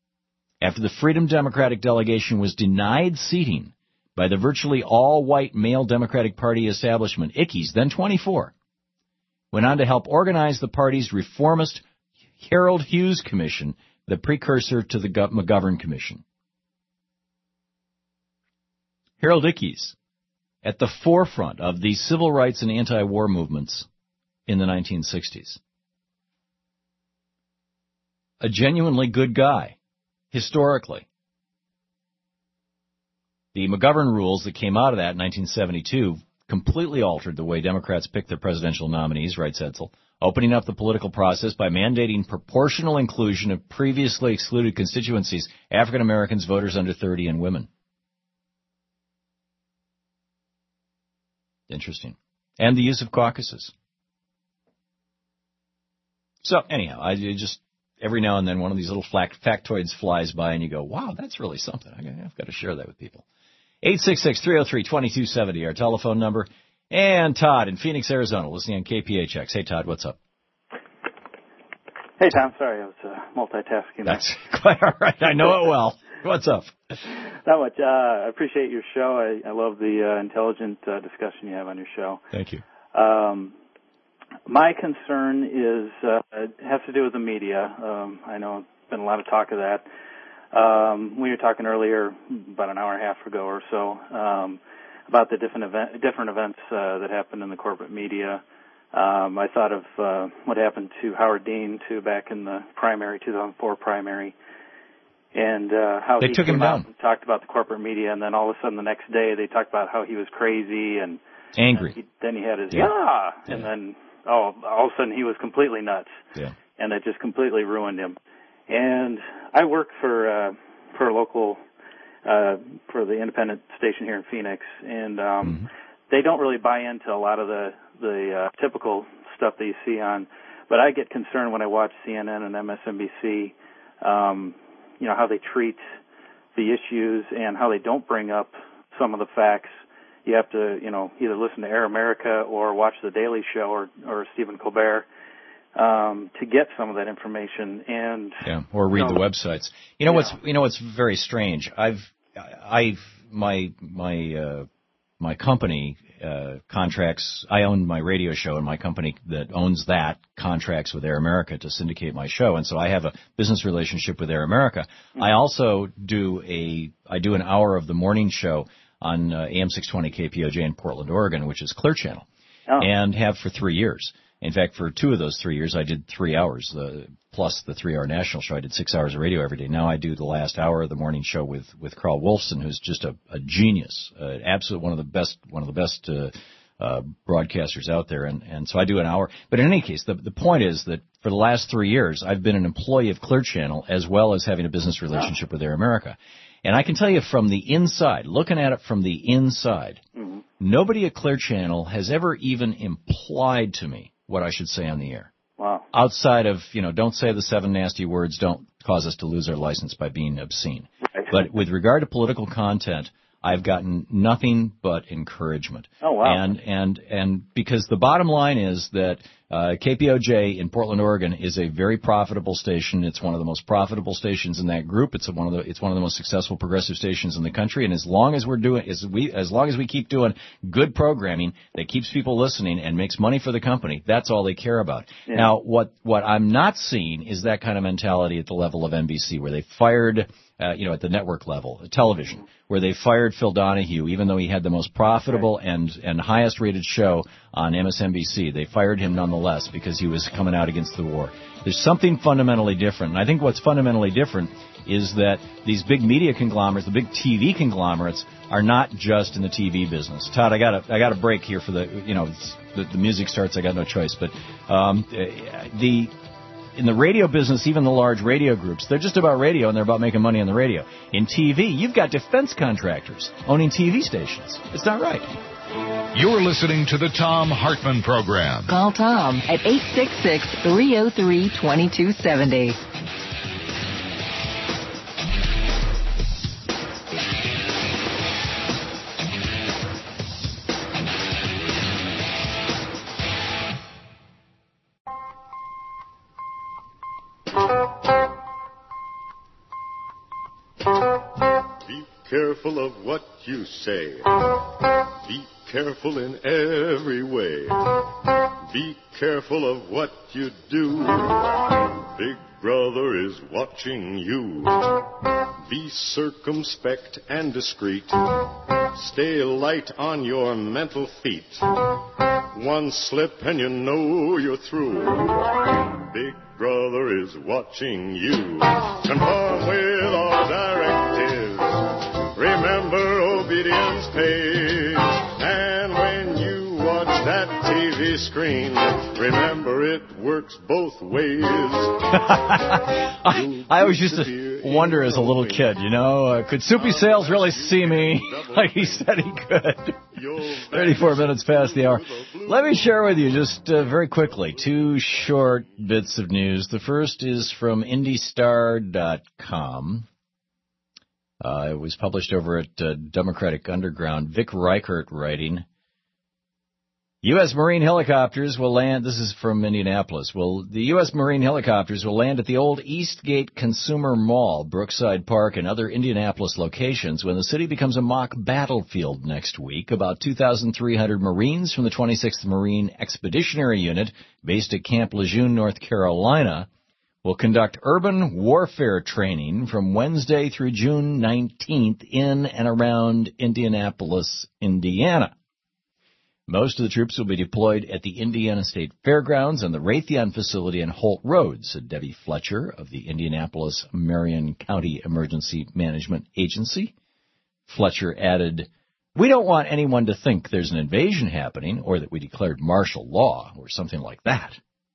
after the Freedom Democratic delegation was denied seating by the virtually all-white male Democratic Party establishment, Ickes, then 24, went on to help organize the party's reformist Harold Hughes Commission, the precursor to the McGovern Commission. Harold Ickes, at the forefront of the civil rights and anti-war movements in the 1960s. A genuinely good guy, historically. The McGovern rules that came out of that in 1972 completely altered the way Democrats picked their presidential nominees, writes Edsel, opening up the political process by mandating proportional inclusion of previously excluded constituencies, African Americans, voters under 30, and women. Interesting. And the use of caucuses. So, anyhow, I just, every now and then one of these little factoids flies by and you go, wow, that's really something. I've got to share that with people. 866-303-2270, our telephone number. And Todd in Phoenix, Arizona, listening on KPHX. Hey, Todd, what's up? Hey, Tom. Sorry, I was multitasking. That's quite all right. I know it well. What's up? Not much. I appreciate your show. I love the intelligent discussion you have on your show. Thank you. My concern is it has to do with the media. I know there's been a lot of talk of that. We were talking earlier, about an hour and a half ago or so, about the different events that happened in the corporate media. I thought of what happened to Howard Dean back in the 2004 primary, and how they he took came him out down and talked about the corporate media, and then all of a sudden the next day they talked about how he was crazy and angry. Then he had his and then all of a sudden he was completely nuts, and it just completely ruined him. And I work for a local for the independent station here in Phoenix, and they don't really buy into a lot of the typical stuff that you see on. But I get concerned when I watch CNN and MSNBC, how they treat the issues and how they don't bring up some of the facts. You have to, either listen to Air America or watch The Daily Show or Stephen Colbert to get some of that information, and or read the websites. What's very strange. My company contracts. I own my radio show, and my company that owns that contracts with Air America to syndicate my show, and so I have a business relationship with Air America. I also do an hour of the morning show on AM 620 KPOJ in Portland, Oregon, which is Clear Channel, and have for 3 years. In fact, for 2 of those 3 years, I did 3 hours, plus the 3-hour national show. I did 6 hours of radio every day. Now I do the last hour of the morning show with Carl Wolfson, who's just a genius, absolute one of the best broadcasters out there. And so I do an hour. But in any case, the point is that for the last 3 years, I've been an employee of Clear Channel as well as having a business relationship with Air America. And I can tell you from the inside, looking at it from the inside, nobody at Clear Channel has ever even implied to me what I should say on the air. Wow. Outside of, don't say the 7 nasty words, don't cause us to lose our license by being obscene. Right. But with regard to political content, I've gotten nothing but encouragement. Oh, wow. And because the bottom line is that KPOJ in Portland, Oregon is a very profitable station. It's one of the most profitable stations in that group. It's one of the most successful progressive stations in the country. And as long as we keep doing good programming that keeps people listening and makes money for the company, that's all they care about. Yeah. Now, what I'm not seeing is that kind of mentality at the level of NBC, where they fired at the network level, television, where they fired Phil Donahue, even though he had the most profitable and highest rated show on MSNBC. They fired him nonetheless because he was coming out against the war. There's something fundamentally different, and I think what's fundamentally different is that these big media conglomerates, the big TV conglomerates, are not just in the TV business. Todd, I got a break here for the music starts. I got no choice, but in the radio business, even the large radio groups, they're just about radio, and they're about making money on the radio. In TV, you've got defense contractors owning TV stations. It's not right. You're listening to the Thom Hartmann Program. Call Tom at 866-303-2270. careful of what you say. Be careful in every way. Be careful of what you do. Big Brother is watching you. Be circumspect and discreet. Stay light on your mental feet. One slip and you know you're through. Big Brother is watching you. Conform with all directives. Remember, obedience pays. And when you watch that TV screen, remember it works both ways. I always used to wonder as a little kid, could Soupy Sales really see me like he said he could? 34 minutes past the hour. Let me share with you just very quickly 2 short bits of news. The first is from IndyStar.com. It was published over at Democratic Underground. Vic Reichert writing, U.S. Marine helicopters will land, this is from Indianapolis, the U.S. Marine helicopters will land at the old Eastgate Consumer Mall, Brookside Park, and other Indianapolis locations when the city becomes a mock battlefield next week. About 2,300 Marines from the 26th Marine Expeditionary Unit, based at Camp Lejeune, North Carolina, will conduct urban warfare training from Wednesday through June 19th in and around Indianapolis, Indiana. Most of the troops will be deployed at the Indiana State Fairgrounds and the Raytheon facility in Holt Road, said Debbie Fletcher of the Indianapolis-Marion County Emergency Management Agency. Fletcher added, "We don't want anyone to think there's an invasion happening or that we declared martial law or something like that."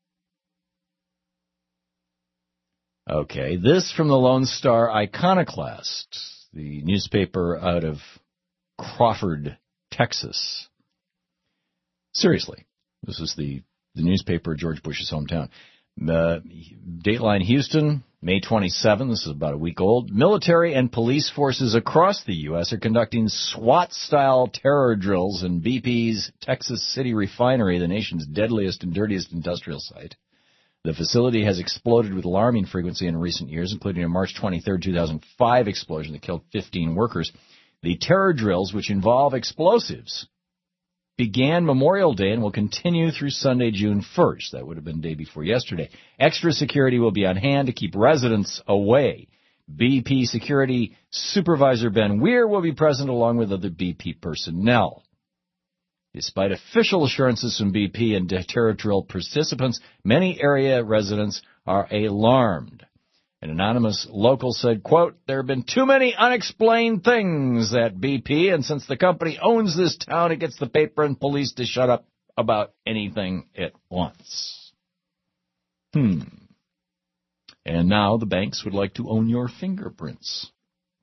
Okay, this from the Lone Star Iconoclast, the newspaper out of Crawford, Texas. Seriously, this is the newspaper, George Bush's hometown. Dateline Houston, May 27, this is about a week old. Military and police forces across the U.S. are conducting SWAT-style terror drills in BP's Texas City refinery, the nation's deadliest and dirtiest industrial site. The facility has exploded with alarming frequency in recent years, including a March 23, 2005 explosion that killed 15 workers. The terror drills, which involve explosives, began Memorial Day and will continue through Sunday, June 1st. That would have been the day before yesterday. Extra security will be on hand to keep residents away. BP Security Supervisor Ben Weir will be present along with other BP personnel. Despite official assurances from BP and terror drill participants, many area residents are alarmed. An anonymous local said, quote, "There have been too many unexplained things at BP, and since the company owns this town, it gets the paper and police to shut up about anything it wants." And now the banks would like to own your fingerprints.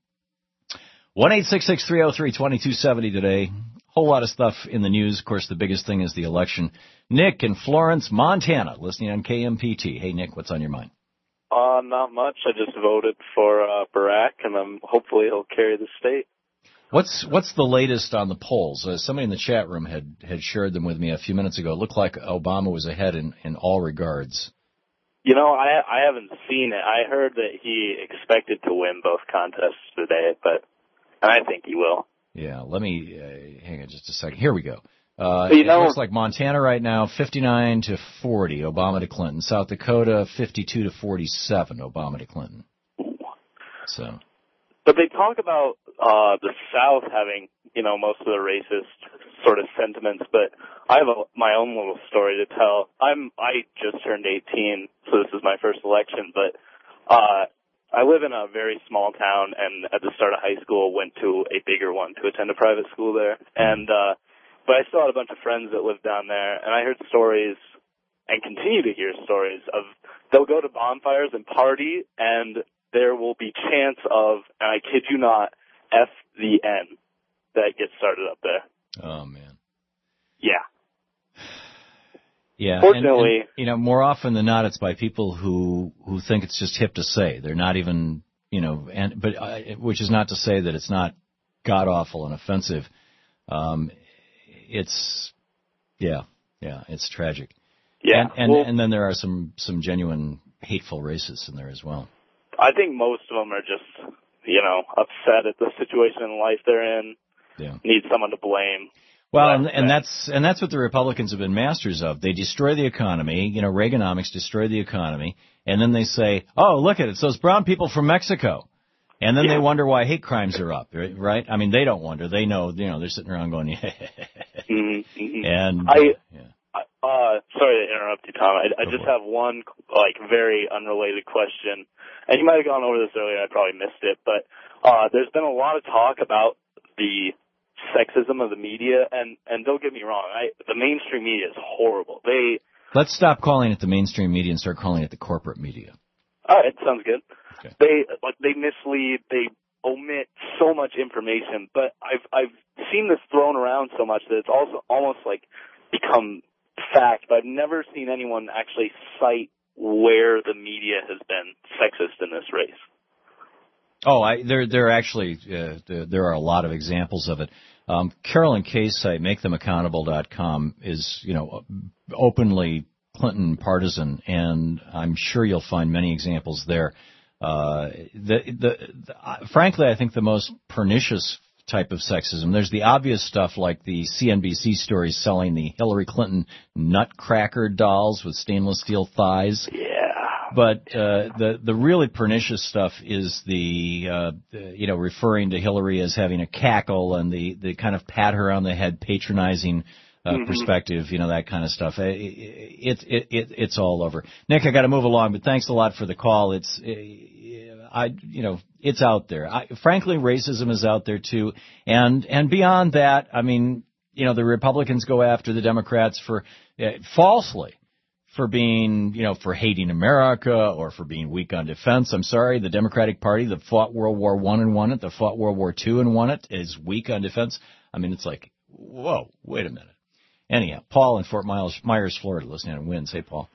1-866-303-2270 today. Whole lot of stuff in the news. Of course, the biggest thing is the election. Nick in Florence, Montana, listening on KMPT. Hey, Nick, what's on your mind? Not much. I just voted for Barack, and hopefully he'll carry the state. What's the latest on the polls? Somebody in the chat room had shared them with me a few minutes ago. It looked like Obama was ahead in all regards. I haven't seen it. I heard that he expected to win both contests today, and I think he will. Yeah, let me hang on just a second. Here we go. It looks like Montana right now, 59-40, Obama to Clinton. South Dakota, 52-47, Obama to Clinton. So. But they talk about the South having, most of the racist sort of sentiments. But I have my own little story to tell. I just turned 18, so this is my first election. But I live in a very small town, and at the start of high school, went to a bigger one to attend a private school there. And but I still had a bunch of friends that lived down there, and I heard stories and continue to hear stories of they'll go to bonfires and party, and there will be chants of, and I kid you not, F the N that gets started up there. Oh, man. Yeah. Yeah. Fortunately. And more often than not, it's by people who think it's just hip to say. They're not even, which is not to say that it's not god-awful and offensive. It's tragic. Yeah. And then there are some genuine hateful racists in there as well. I think most of them are just, upset at the situation in life they're in, need someone to blame. Well, and that's what the Republicans have been masters of. They destroy the economy. Reaganomics destroyed the economy, and then they say, "Oh, look at it! It's those brown people from Mexico," and then they wonder why hate crimes are up. Right? I mean, they don't wonder. They know. They're sitting around going, And sorry to interrupt you, Tom. I just have one very unrelated question, and you might have gone over this earlier. I probably missed it, but there's been a lot of talk about the sexism of the media, and don't get me wrong, the mainstream media is horrible. Let's stop calling it the mainstream media and start calling it the corporate media. All right, sounds good. Okay. They mislead, they omit so much information, but I've seen this thrown around so much that it's also almost become fact, but I've never seen anyone actually cite where the media has been sexist in this race. Oh, there actually there are a lot of examples of it. Carolyn Kay's site, MakeThemAccountable.com, is openly Clinton partisan, and I'm sure you'll find many examples there. Frankly, I think the most pernicious type of sexism. There's the obvious stuff like the CNBC stories selling the Hillary Clinton nutcracker dolls with stainless steel thighs. Yeah. But the really pernicious stuff is the referring to Hillary as having a cackle and the kind of pat her on the head patronizing perspective, that kind of stuff. It's all over. Nick, I got to move along, but thanks a lot for the call. It's out there. Frankly, racism is out there too, and beyond that, I mean, the Republicans go after the Democrats for falsely. For being, for hating America or for being weak on defense. I'm sorry, the Democratic Party that fought World War I and won it, that fought World War II and won it, is weak on defense. I mean, it's like, whoa, wait a minute. Anyhow, Paul in Fort Myers, Florida, listening on Winds. Hey, Paul.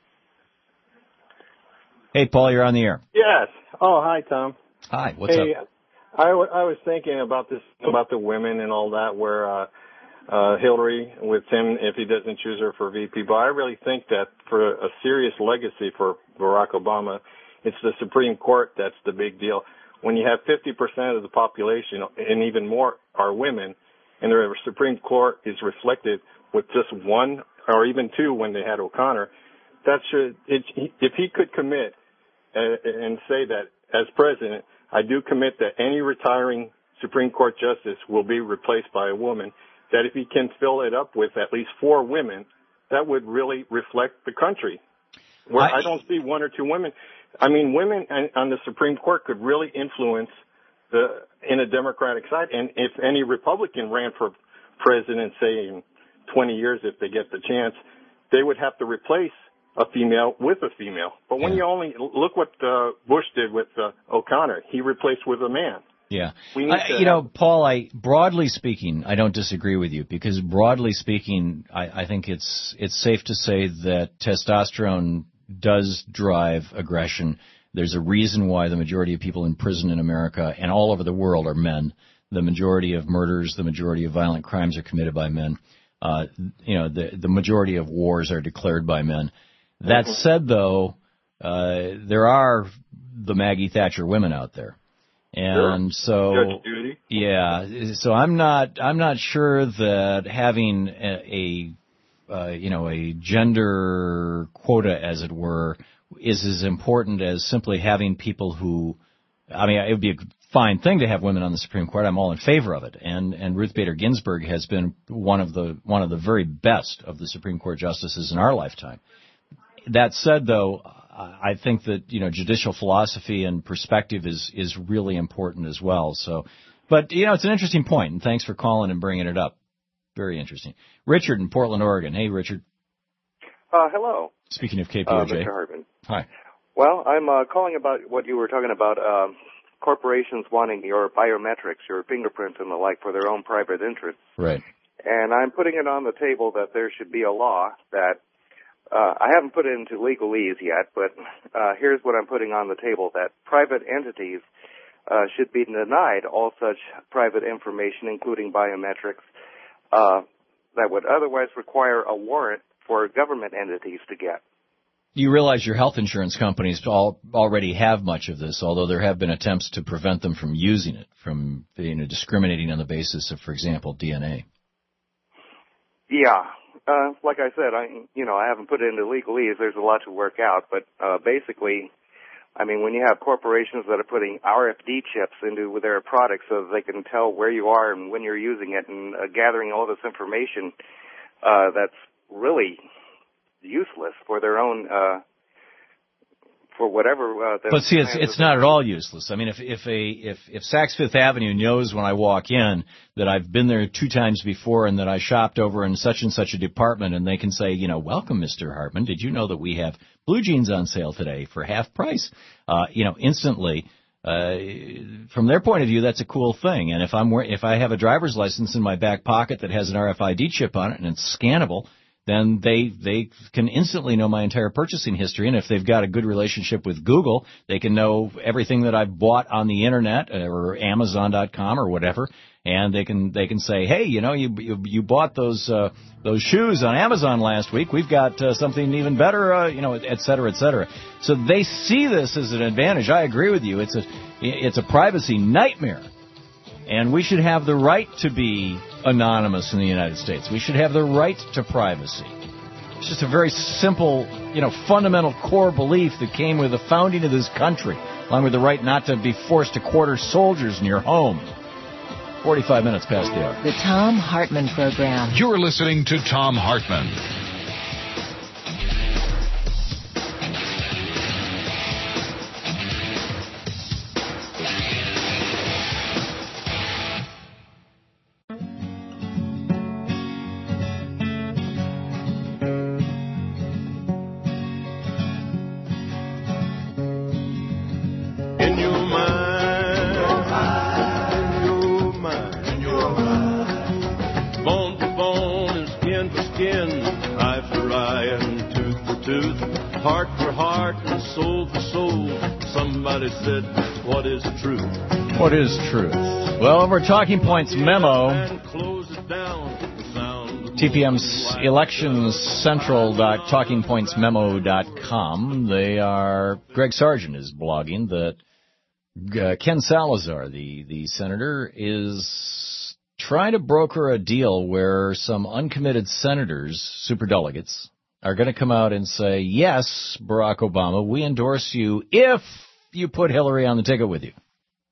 Hey, Paul, you're on the air. Yes. Oh, hi, Tom. Hi, what's up? I was thinking about this, about the women and all that, where Hillary with him if he doesn't choose her for VP. But I really think that for a serious legacy for Barack Obama, it's the Supreme Court that's the big deal. When you have 50% of the population and even more are women, and the Supreme Court is reflected with just one or even two when they had O'Connor, if he could commit and say that as president, I do commit that any retiring Supreme Court justice will be replaced by a woman, that if he can fill it up with at least 4 women, that would really reflect the country. Where I don't see 1 or 2 women. I mean, women on the Supreme Court could really influence in a Democratic side. And if any Republican ran for president, say in 20 years, if they get the chance, they would have to replace a female with a female. But when you only look what Bush did with O'Connor, he replaced with a man. Yeah. Paul, broadly speaking, I don't disagree with you, because broadly speaking, I think it's safe to say that testosterone does drive aggression. There's a reason why the majority of people in prison in America and all over the world are men. The majority of murders, the majority of violent crimes are committed by men. The majority of wars are declared by men. That said, though, there are the Maggie Thatcher women out there. And so, so I'm not sure that having a gender quota, as it were, is as important as simply having people who, it would be a fine thing to have women on the Supreme Court. I'm all in favor of it. And Ruth Bader Ginsburg has been one of the very best of the Supreme Court justices in our lifetime. That said, though, I think that, judicial philosophy and perspective is really important as well. So, but, it's an interesting point, and thanks for calling and bringing it up. Very interesting. Richard in Portland, Oregon. Hey, Richard. Hello. Speaking of KPOJ. Mr. Hartman. Hi. Well, I'm calling about what you were talking about, corporations wanting your biometrics, your fingerprints and the like for their own private interests. Right. And I'm putting it on the table that there should be a law that I haven't put it into legalese yet, but here's what I'm putting on the table, that private entities should be denied all such private information, including biometrics, that would otherwise require a warrant for government entities to get. You realize your health insurance companies already have much of this, although there have been attempts to prevent them from using it, from discriminating on the basis of, for example, DNA. Yeah. Like I said, I haven't put it into legalese. There's a lot to work out, but basically, I mean, when you have corporations that are putting RFD chips into their products so that they can tell where you are and when you're using it and gathering all this information, that's really useless for their own, for whatever. But see, it's not at all useless. I mean, if Saks Fifth Avenue knows when I walk in that I've been there 2 times before and that I shopped over in such and such a department, and they can say, welcome, Mr. Hartman. Did you know that we have blue jeans on sale today for half price? Instantly. From their point of view, that's a cool thing. And if I have a driver's license in my back pocket that has an RFID chip on it and it's scannable, then they can instantly know my entire purchasing history. And if they've got a good relationship with Google, they can know everything that I've bought on the internet or Amazon.com or whatever. And they can say, hey, you bought those shoes on Amazon last week. We've got something even better, et cetera, et cetera. So they see this as an advantage. I agree with you. It's a privacy nightmare. And we should have the right to be anonymous in the United States. We should have the right to privacy. It's just a very simple, fundamental core belief that came with the founding of this country, along with the right not to be forced to quarter soldiers in your home. 45 minutes past the hour. The Thom Hartmann Program. You're listening to Thom Hartmann. Heart for heart and soul for soul. Somebody said, what is truth? What is truth? Well, over Talking Points memo, TPM's electionscentral.talkingpointsmemo.com, Greg Sargent is blogging that Ken Salazar, the senator, is trying to broker a deal where some uncommitted senators, superdelegates, are going to come out and say, yes, Barack Obama, we endorse you if you put Hillary on the ticket with you.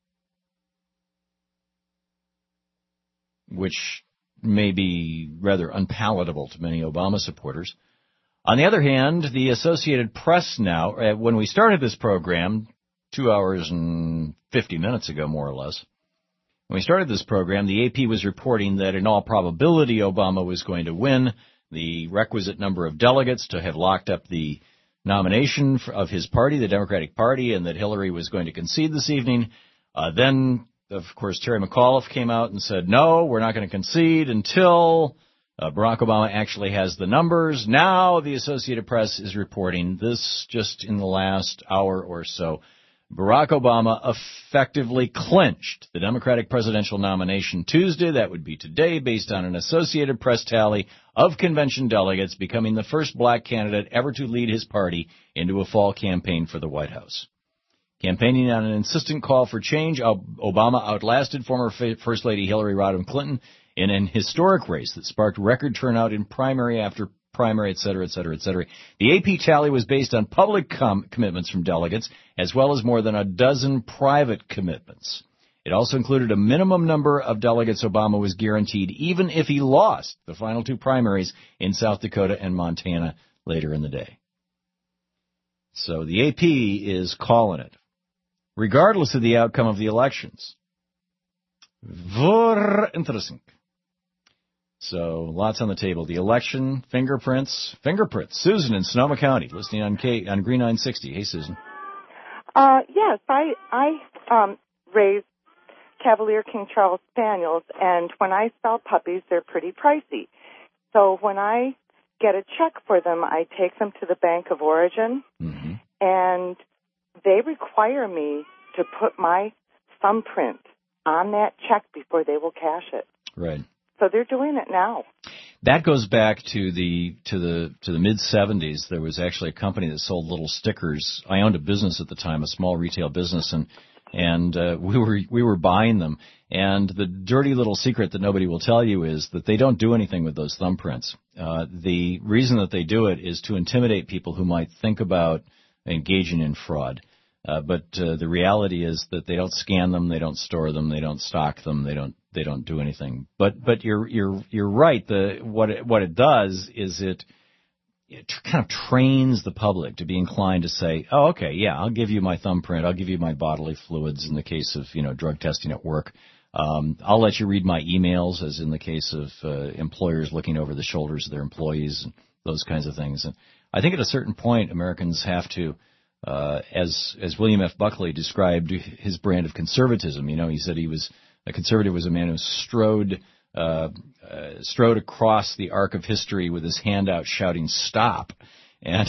Which may be rather unpalatable to many Obama supporters. On the other hand, the Associated Press now, when we started this program 2 hours and 50 minutes ago, more or less, when we started this program, the AP was reporting that in all probability Obama was going to win the requisite number of delegates to have locked up the nomination of his party, the Democratic Party, and that Hillary was going to concede this evening. Then, of course, Terry McAuliffe came out and said, no, we're not going to concede until Barack Obama actually has the numbers. Now the Associated Press is reporting this just in the last hour or so. Barack Obama effectively clinched the Democratic presidential nomination Tuesday. That would be today, based on an Associated Press tally of convention delegates, becoming the first black candidate ever to lead his party into a fall campaign for the White House. Campaigning on an insistent call for change, Obama outlasted former First Lady Hillary Rodham Clinton in an historic race that sparked record turnout in primary after primary, et cetera, et cetera, et cetera. The AP tally was based on public commitments from delegates, as well as more than a dozen private commitments. It also included a minimum number of delegates Obama was guaranteed, even if he lost the final 2 primaries in South Dakota and Montana later in the day. So the AP is calling it, regardless of the outcome of the elections. Very interesting. So, lots on the table. The election, fingerprints. Susan in Sonoma County, listening on Green 960. Hey, Susan. Yes, I raised Cavalier King Charles Spaniels, and when I sell puppies, they're pretty pricey. So when I get a check for them, I take them to the Bank of Origin, and they require me to put my thumbprint on that check before they will cash it. Right. So they're doing it now. That goes back to the mid 70s. There was actually a company that sold little stickers. I owned a business at the time, a small retail business, and we were buying them. And the dirty little secret that nobody will tell you is that they don't do anything with those thumbprints. The reason that they do it is to intimidate people who might think about engaging in fraud. But the reality is that they don't scan them, they don't store them, they don't stock them, they don't do anything. But you're right. What it does is it kind of trains the public to be inclined to say, oh, okay, yeah, I'll give you my thumbprint, I'll give you my bodily fluids in the case of drug testing at work. I'll let you read my emails, as in the case of employers looking over the shoulders of their employees and those kinds of things. And I think at a certain point, Americans have to, as William F. Buckley described his brand of conservatism. He said a conservative was a man who strode across the arc of history with his hand out shouting "Stop!" And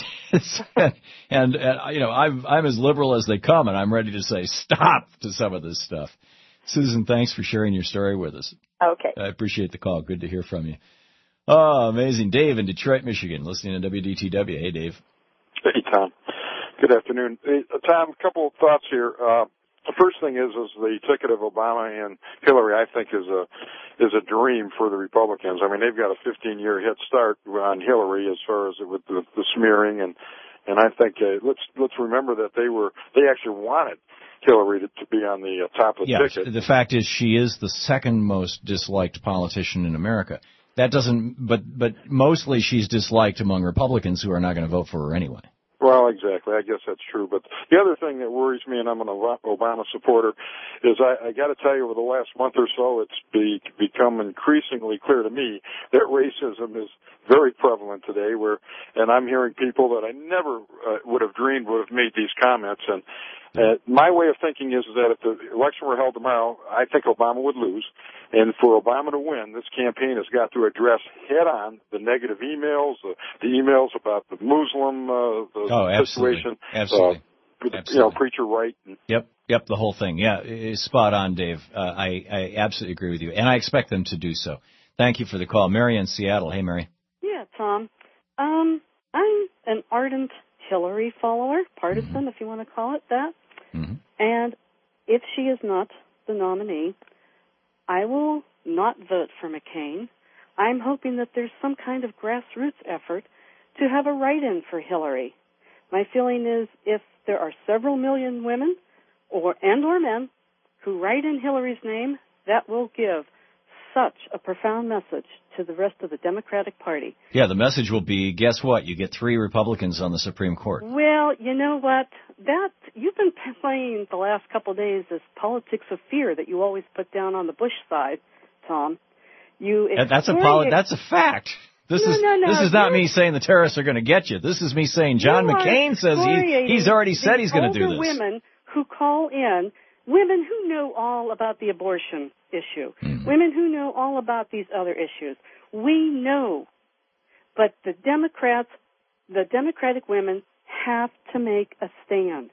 I'm as liberal as they come, and I'm ready to say stop to some of this stuff. Susan, thanks for sharing your story with us. Okay. I appreciate the call. Good to hear from you. Oh, amazing. Dave in Detroit, Michigan, listening to WDTW. Hey, Dave. Hey, Tom. Good afternoon. Hey, Tom, a couple of thoughts here. The first thing is the ticket of Obama and Hillary, I think, is a dream for the Republicans. I mean, they've got a 15-year head start on Hillary as far as with the smearing, and I think let's remember that they actually wanted Hillary to be on the top of the ticket. The fact is she is the second most disliked politician in America. That doesn't, but mostly she's disliked among Republicans who are not going to vote for her anyway. Well, exactly. I guess that's true. But the other thing that worries me, and I'm an Obama supporter, is I got to tell you, over the last month or so, it's become increasingly clear to me that racism is very prevalent today. And I'm hearing people that I never would have dreamed would have made these comments. And my way of thinking is that if the election were held tomorrow, I think Obama would lose. And for Obama to win, this campaign has got to address head-on the negative emails, the emails about the Muslim situation. Absolutely. Preacher right. Yep, the whole thing. Yeah, spot on, Dave. I absolutely agree with you, and I expect them to do so. Thank you for the call. Mary in Seattle. Hey, Mary. Yeah, Tom. I'm an ardent Hillary follower, partisan, if you want to call it that. Mm-hmm. And if she is not the nominee, I will not vote for McCain. I'm hoping that there's some kind of grassroots effort to have a write-in for Hillary. My feeling is if there are several million women or men who write in Hillary's name, that will give such a profound message to the rest of the Democratic Party. Yeah, the message will be, guess what? You get 3 Republicans on the Supreme Court. Well, you know what? That you've been playing the last couple of days as politics of fear that you always put down on the Bush side, Tom. That's a fact. This is not me saying the terrorists are going to get you. This is me saying John McCain says he's already said he's going to do this. Women who call in, women who know all about the abortion issue, women who know all about these other issues. We know, but the Democratic women have to make a stand.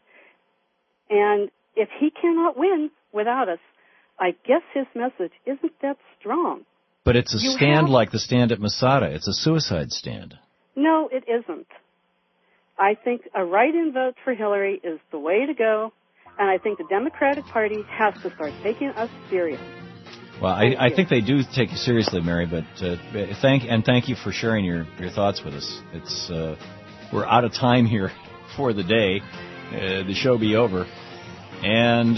And if he cannot win without us, I guess his message isn't that strong. But it's a stand like the stand at Masada. It's a suicide stand. No, it isn't. I think a write-in vote for Hillary is the way to go, and I think the Democratic Party has to start taking us serious. Well, I think they do take you seriously, Mary, but thank you for sharing your thoughts with us. It's we're out of time here for the day. The show be over. And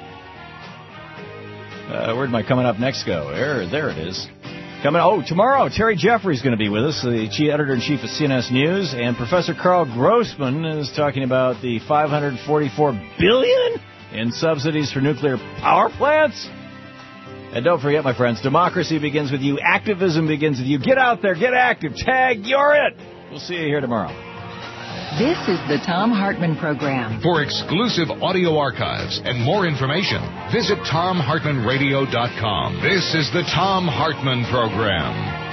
where'd my coming up next go? There it is. Tomorrow, Terry Jeffrey's going to be with us, the editor-in-chief of CNS News, and Professor Carl Grossman is talking about the $544 billion in subsidies for nuclear power plants. And don't forget, my friends, democracy begins with you. Activism begins with you. Get out there. Get active. Tag. You're it. We'll see you here tomorrow. This is the Thom Hartmann Program. For exclusive audio archives and more information, visit ThomHartmannRadio.com. This is the Thom Hartmann Program.